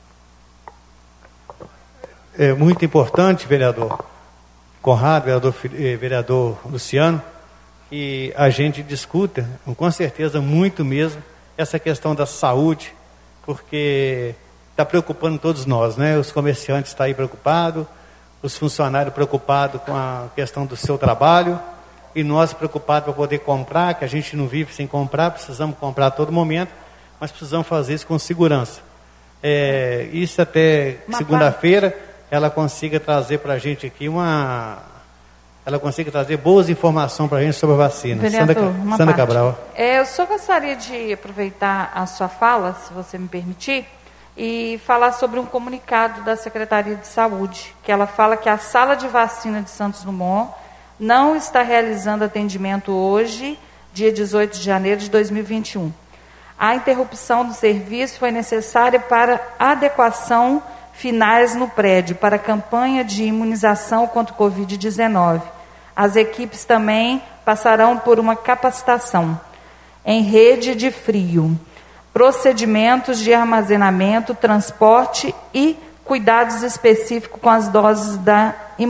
É muito importante, vereador Conrado, vereador Luciano, que a gente discuta, com certeza muito mesmo, essa questão da saúde, porque está preocupando todos nós, né? Os comerciantes estão aí preocupados, os funcionários preocupados com a questão do seu trabalho, e nós preocupados para poder comprar, que a gente não vive sem comprar, precisamos comprar a todo momento, mas precisamos fazer isso com segurança. Isso até segunda-feira ela consiga trazer para a gente aqui ela consiga trazer boas informações para a gente sobre a vacina. Vereador, Sandra Cabral. Eu só gostaria de aproveitar a sua fala, se você me permitir, e falar sobre um comunicado da Secretaria de Saúde, que ela fala que a sala de vacina de Santos Dumont não está realizando atendimento hoje, dia 18 de janeiro de 2021. A interrupção do serviço foi necessária para adequação finais no prédio, para a campanha de imunização contra o Covid-19. As equipes também passarão por uma capacitação em rede de frio, procedimentos de armazenamento, transporte e cuidados específicos com as doses da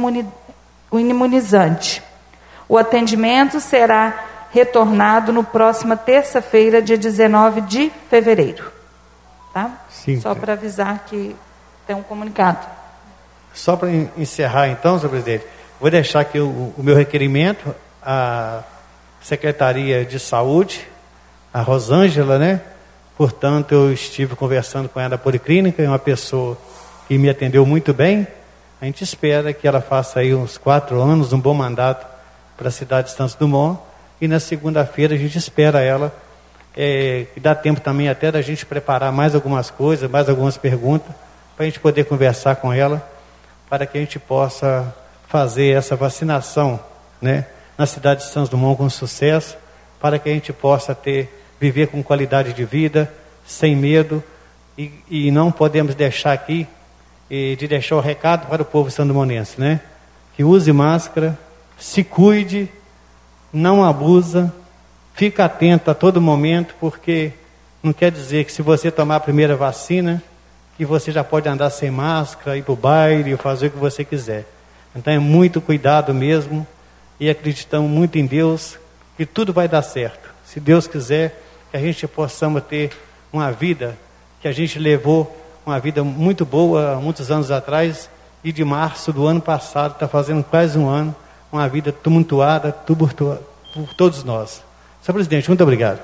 imunizante. O atendimento será retornado no próxima terça-feira, dia 19 de fevereiro. Tá? Sim. Só para avisar que tem um comunicado. Só para encerrar então, senhor presidente, vou deixar aqui o meu requerimento à Secretaria de Saúde, a Rosângela, né? Portanto, eu estive conversando com ela na Policlínica, é uma pessoa que me atendeu muito bem. A gente espera que ela faça aí uns 4 anos, um bom mandato para a cidade de Santos Dumont. E na segunda-feira a gente espera ela, que dá tempo também até da gente preparar mais algumas coisas, mais algumas perguntas, para a gente poder conversar com ela, para que a gente possa fazer essa vacinação, né, na cidade de Santos Dumont com sucesso, para que a gente possa viver com qualidade de vida, sem medo, e não podemos deixar aqui, de deixar o recado para o povo sandomonense, né, que use máscara, se cuide, não abusa, fica atento a todo momento, porque não quer dizer que se você tomar a primeira vacina, que você já pode andar sem máscara, ir para o baile, fazer o que você quiser. Então é muito cuidado mesmo, e acreditamos muito em Deus, que tudo vai dar certo. Se Deus quiser, que a gente possamos ter uma vida que a gente levou, uma vida muito boa há muitos anos atrás, e de março do ano passado, está fazendo quase um ano, uma vida tumultuada por todos nós. Senhor presidente, muito obrigado.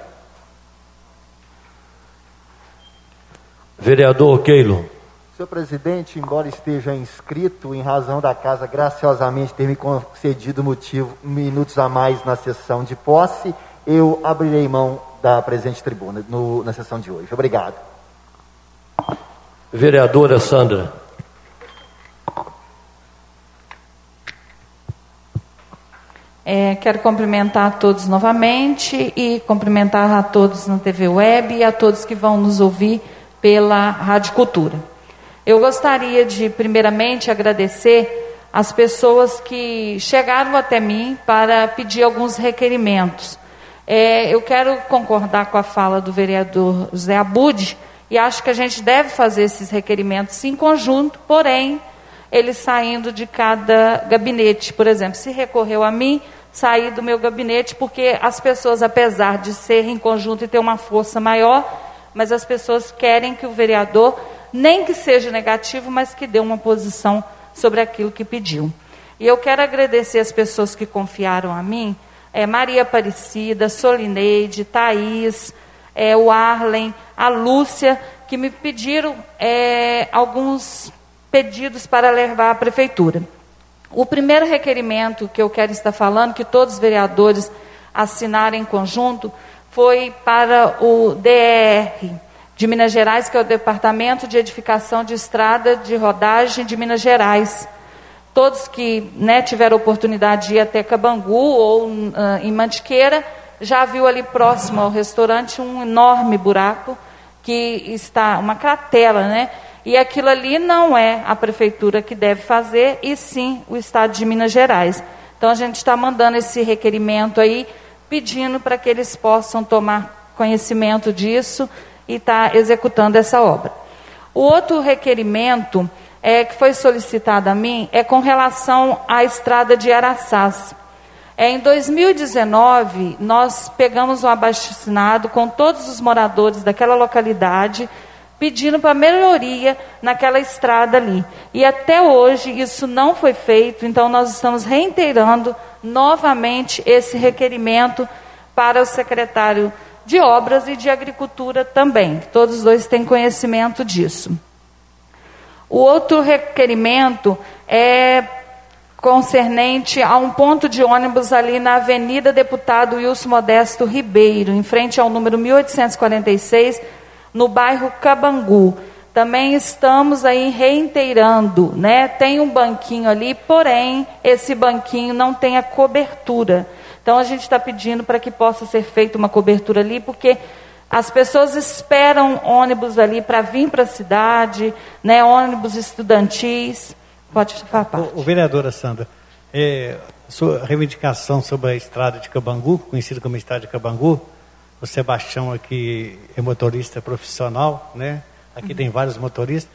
Vereador Keilo. Senhor presidente, embora esteja inscrito, em razão da casa graciosamente ter me concedido minutos a mais na sessão de posse, eu abrirei mão da presente tribuna na sessão de hoje. Obrigado. Vereadora Sandra. Quero cumprimentar a todos novamente e cumprimentar a todos na TV Web e a todos que vão nos ouvir pela Rádio Cultura. Eu gostaria de, primeiramente, agradecer as pessoas que chegaram até mim para pedir alguns requerimentos. Eu quero concordar com a fala do vereador José Abud e acho que a gente deve fazer esses requerimentos em conjunto, porém, eles saindo de cada gabinete. Por exemplo, se recorreu a mim, sair do meu gabinete, porque as pessoas, apesar de ser em conjunto e ter uma força maior, mas as pessoas querem que o vereador, nem que seja negativo, mas que dê uma posição sobre aquilo que pediu. E eu quero agradecer as pessoas que confiaram a mim, Maria Aparecida, Solineide, Thaís, o Arlen, a Lúcia, que me pediram alguns pedidos para levar à prefeitura. O primeiro requerimento que eu quero estar falando, que todos os vereadores assinarem em conjunto, foi para o DER de Minas Gerais, que é o Departamento de Edificação de Estrada de Rodagem de Minas Gerais. Todos que tiveram oportunidade de ir até Cabangu ou em Mantiqueira, já viu ali próximo ao restaurante um enorme buraco, que está uma cratera, né? E aquilo ali não é a prefeitura que deve fazer, e sim o estado de Minas Gerais. Então a gente está mandando esse requerimento aí, pedindo para que eles possam tomar conhecimento disso e estar executando essa obra. O outro requerimento que foi solicitado a mim é com relação à estrada de Araçás. Em 2019, nós pegamos um abaixo-assinado com todos os moradores daquela localidade, pedindo para melhoria naquela estrada ali. E até hoje isso não foi feito, então nós estamos reiterando novamente esse requerimento para o secretário de Obras e de Agricultura também. Todos os dois têm conhecimento disso. O outro requerimento é concernente a um ponto de ônibus ali na Avenida Deputado Wilson Modesto Ribeiro, em frente ao número 1846, no bairro Cabangu. Também estamos aí reinteirando, né? Tem um banquinho ali, porém, esse banquinho não tem a cobertura. Então, a gente está pedindo para que possa ser feita uma cobertura ali, porque as pessoas esperam ônibus ali para vir para a cidade, né? Ônibus estudantis. Pode falar parte. Vereadora Sandra, sua reivindicação sobre a estrada de Cabangu, conhecida como estrada de Cabangu, o Sebastião aqui é motorista profissional, né? Aqui tem vários motoristas.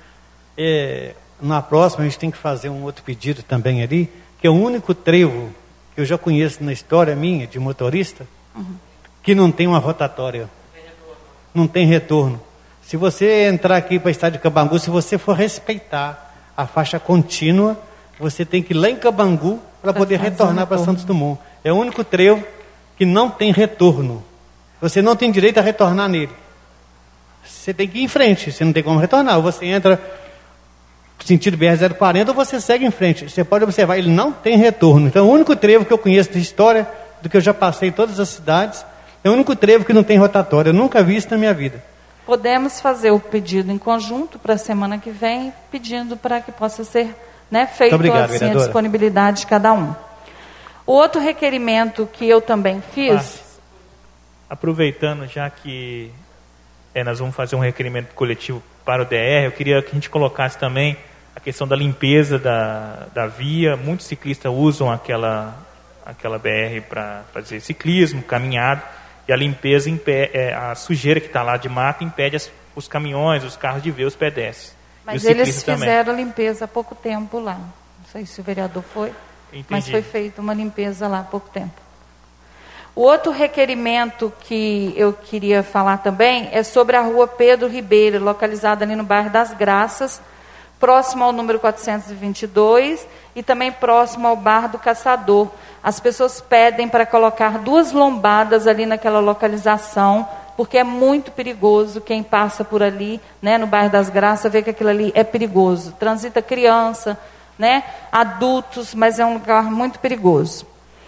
Na próxima, a gente tem que fazer um outro pedido também ali, que é o único trevo que eu já conheço na história minha de motorista, que não tem uma rotatória. Não tem retorno. Se você entrar aqui para a estrada de Cabangu, se você for respeitar a faixa contínua, você tem que ir lá em Cabangu para poder retornar para Santos Dumont. É o único trevo que não tem retorno. Você não tem direito a retornar nele. Você tem que ir em frente, você não tem como retornar. Ou você entra sentido BR-040 ou você segue em frente. Você pode observar, ele não tem retorno. Então, o único trevo que eu conheço de história, do que eu já passei em todas as cidades, é o único trevo que não tem rotatória. Eu nunca vi isso na minha vida. Podemos fazer o pedido em conjunto para a semana que vem, pedindo para que possa ser, né, feito obrigado, assim, a disponibilidade de cada um. O outro requerimento que eu também fiz... Aproveitando, já que nós vamos fazer um requerimento coletivo para o DR, eu queria que a gente colocasse também a questão da limpeza da via. Muitos ciclistas usam aquela BR para fazer ciclismo, caminhada, e a limpeza, a sujeira que está lá de mato impede os caminhões, os carros de ver os pedestres. Mas eles fizeram limpeza há pouco tempo lá. Não sei se o vereador foi, mas foi feita uma limpeza lá há pouco tempo. O outro requerimento que eu queria falar também é sobre a rua Pedro Ribeiro, localizada ali no bairro das Graças, próximo ao número 422 e também próximo ao Bar do Caçador. As pessoas pedem para colocar 2 lombadas ali naquela localização, porque é muito perigoso. Quem passa por ali, né, no bairro das Graças, vê que aquilo ali é perigoso. Transita criança, né, adultos, mas é um lugar muito perigoso.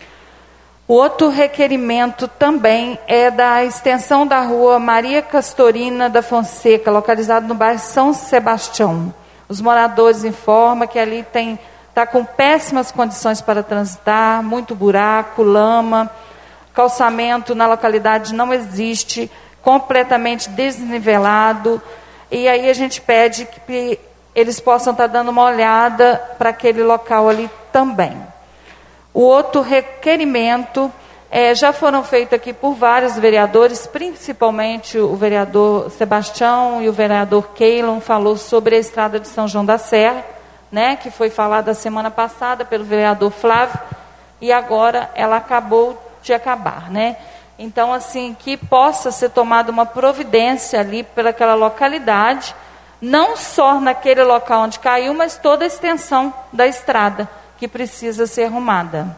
O outro requerimento também é da extensão da rua Maria Castorina da Fonseca, localizada no bairro São Sebastião. Os moradores informam que ali está com péssimas condições para transitar, muito buraco, lama, calçamento na localidade não existe, completamente desnivelado. E aí a gente pede que eles possam estar dando uma olhada para aquele local ali também. O outro requerimento, já foram feitos aqui por vários vereadores, principalmente o vereador Sebastião e o vereador Keilon falou sobre a estrada de São João da Serra, né, que foi falada semana passada pelo vereador Flávio, e agora ela acabou de acabar, né? Então, assim, que possa ser tomada uma providência ali pelaquela localidade, não só naquele local onde caiu, mas toda a extensão da estrada, que precisa ser arrumada.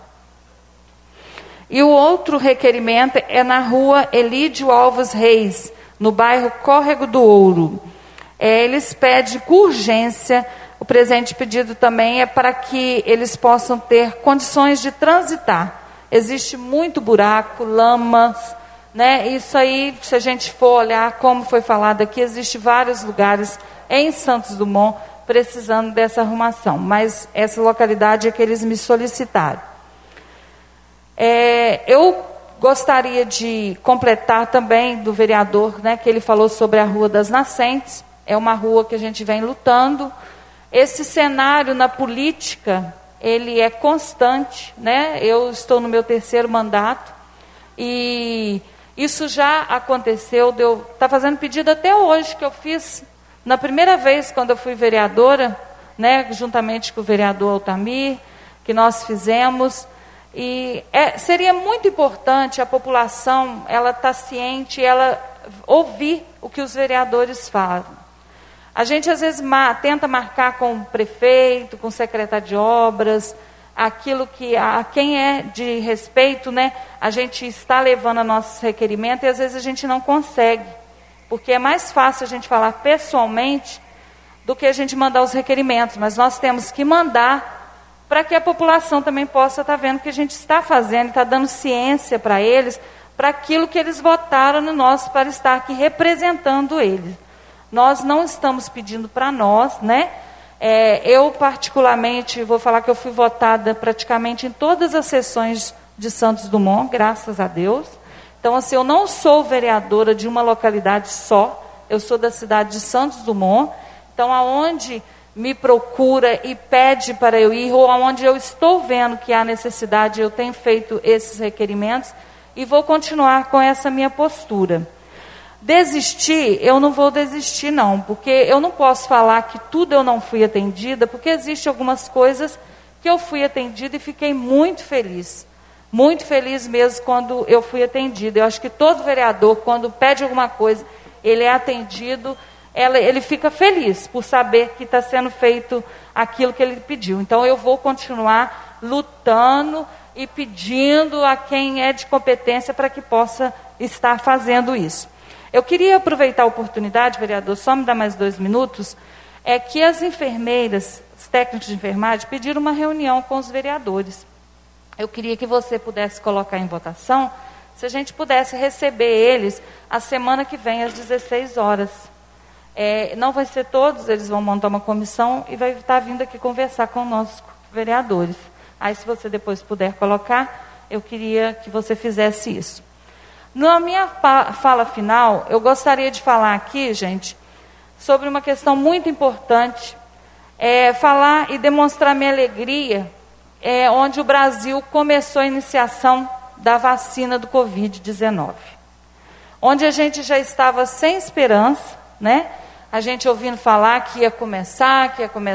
E o outro requerimento é na rua Elídio Alves Reis, no bairro Córrego do Ouro. Eles pedem com urgência, o presente pedido também é para que eles possam ter condições de transitar. Existe muito buraco, lamas, né? Isso aí, se a gente for olhar como foi falado aqui, existe vários lugares em Santos Dumont precisando dessa arrumação, mas essa localidade é que eles me solicitaram. Eu gostaria de completar também do vereador, né, que ele falou sobre a Rua das Nascentes. É uma rua que a gente vem lutando. Esse cenário na política, ele é constante, né? Eu estou no meu 3º mandato e isso já aconteceu. Está fazendo pedido até hoje, que eu fiz na primeira vez quando eu fui vereadora, né, juntamente com o vereador Altamir, que nós fizemos. E seria muito importante a população, ela estar ciente, ela ouvir o que os vereadores falam. A gente às vezes tenta marcar com o prefeito, com o secretário de obras, aquilo que a quem é de respeito, né, a gente está levando a nossos requerimentos e às vezes a gente não consegue, porque é mais fácil a gente falar pessoalmente do que a gente mandar os requerimentos, mas nós temos que mandar para que a população também possa estar vendo o que a gente está fazendo, está dando ciência para eles, para aquilo que eles votaram no nós, para estar aqui representando eles. Nós não estamos pedindo para nós, né? Eu particularmente, vou falar que eu fui votada praticamente em todas as sessões de Santos Dumont, graças a Deus. Então, assim, eu não sou vereadora de uma localidade só, eu sou da cidade de Santos Dumont. Então, aonde me procura e pede para eu ir, ou aonde eu estou vendo que há necessidade, eu tenho feito esses requerimentos e vou continuar com essa minha postura. Desistir, eu não vou desistir não, porque eu não posso falar que tudo eu não fui atendida, porque existem algumas coisas que eu fui atendida e fiquei muito feliz mesmo quando eu fui atendida. Eu acho que todo vereador, quando pede alguma coisa, ele é atendido, ele fica feliz por saber que está sendo feito aquilo que ele pediu. Então eu vou continuar lutando e pedindo a quem é de competência para que possa estar fazendo isso. Eu queria aproveitar a oportunidade, vereador, só me dá mais 2 minutos, que as enfermeiras, os técnicos de enfermagem, pediram uma reunião com os vereadores. Eu queria que você pudesse colocar em votação, se a gente pudesse receber eles a semana que vem, às 16 horas. Não vai ser todos, eles vão montar uma comissão e vai estar vindo aqui conversar com nossos vereadores. Aí, se você depois puder colocar, eu queria que você fizesse isso. Na minha fala final, eu gostaria de falar aqui, gente, sobre uma questão muito importante, falar e demonstrar minha alegria, onde o Brasil começou a iniciação da vacina do Covid-19. Onde a gente já estava sem esperança, né? A gente ouvindo falar que ia começar,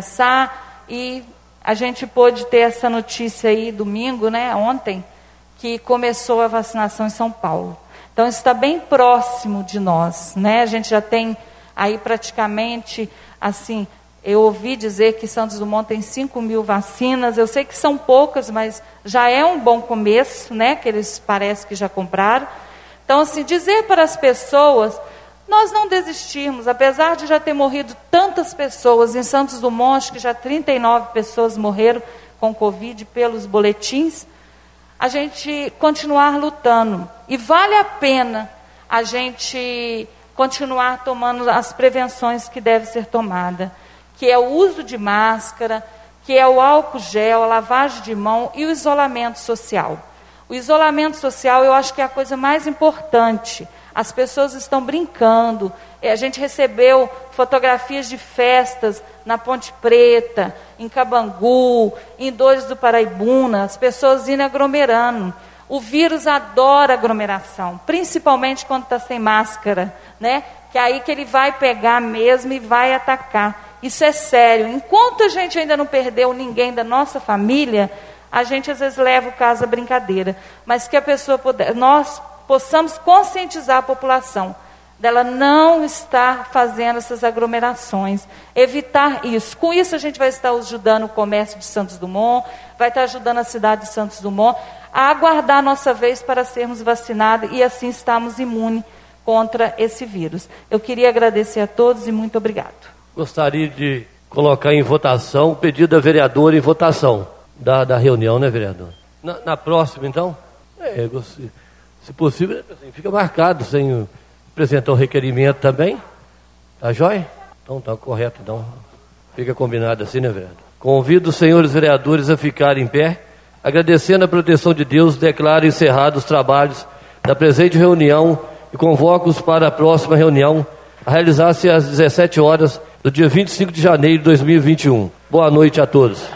e a gente pôde ter essa notícia aí domingo, né, ontem, que começou a vacinação em São Paulo. Então, isso está bem próximo de nós, né? A gente já tem aí praticamente, assim, eu ouvi dizer que Santos Dumont tem 5.000 vacinas, eu sei que são poucas, mas já é um bom começo, né? Que eles parece que já compraram. Então, assim, dizer para as pessoas, nós não desistirmos, apesar de já ter morrido tantas pessoas, em Santos Dumont, acho que já 39 pessoas morreram com Covid pelos boletins, a gente continuar lutando. E vale a pena a gente continuar tomando as prevenções que devem ser tomadas, que é o uso de máscara, que é o álcool gel, a lavagem de mão e o isolamento social. O isolamento social eu acho que é a coisa mais importante. As pessoas estão brincando. A gente recebeu fotografias de festas na Ponte Preta, em Cabangu, em Dores do Paraibuna, as pessoas indo aglomerando. O vírus adora aglomeração, principalmente quando está sem máscara, né? Que é aí que ele vai pegar mesmo e vai atacar. Isso é sério. Enquanto a gente ainda não perdeu ninguém da nossa família, a gente às vezes leva o caso à brincadeira. Mas que a pessoa nós possamos conscientizar a população dela não estar fazendo essas aglomerações, evitar isso. Com isso a gente vai estar ajudando o comércio de Santos Dumont, vai estar ajudando a cidade de Santos Dumont a aguardar a nossa vez para sermos vacinados e assim estarmos imunes contra esse vírus. Eu queria agradecer a todos e muito obrigado. Gostaria de colocar em votação o pedido da vereadora em votação da reunião, né, vereador? Na próxima, então? Se possível, fica marcado, sem apresentar o requerimento também. Tá jóia? Então tá correto, então. Fica combinado assim, né, vereador? Convido os senhores vereadores a ficarem em pé. Agradecendo a proteção de Deus, declaro encerrados os trabalhos da presente reunião e convoco-os para a próxima reunião, a realizar-se às 17 horas do dia 25 de janeiro de 2021. Boa noite a todos.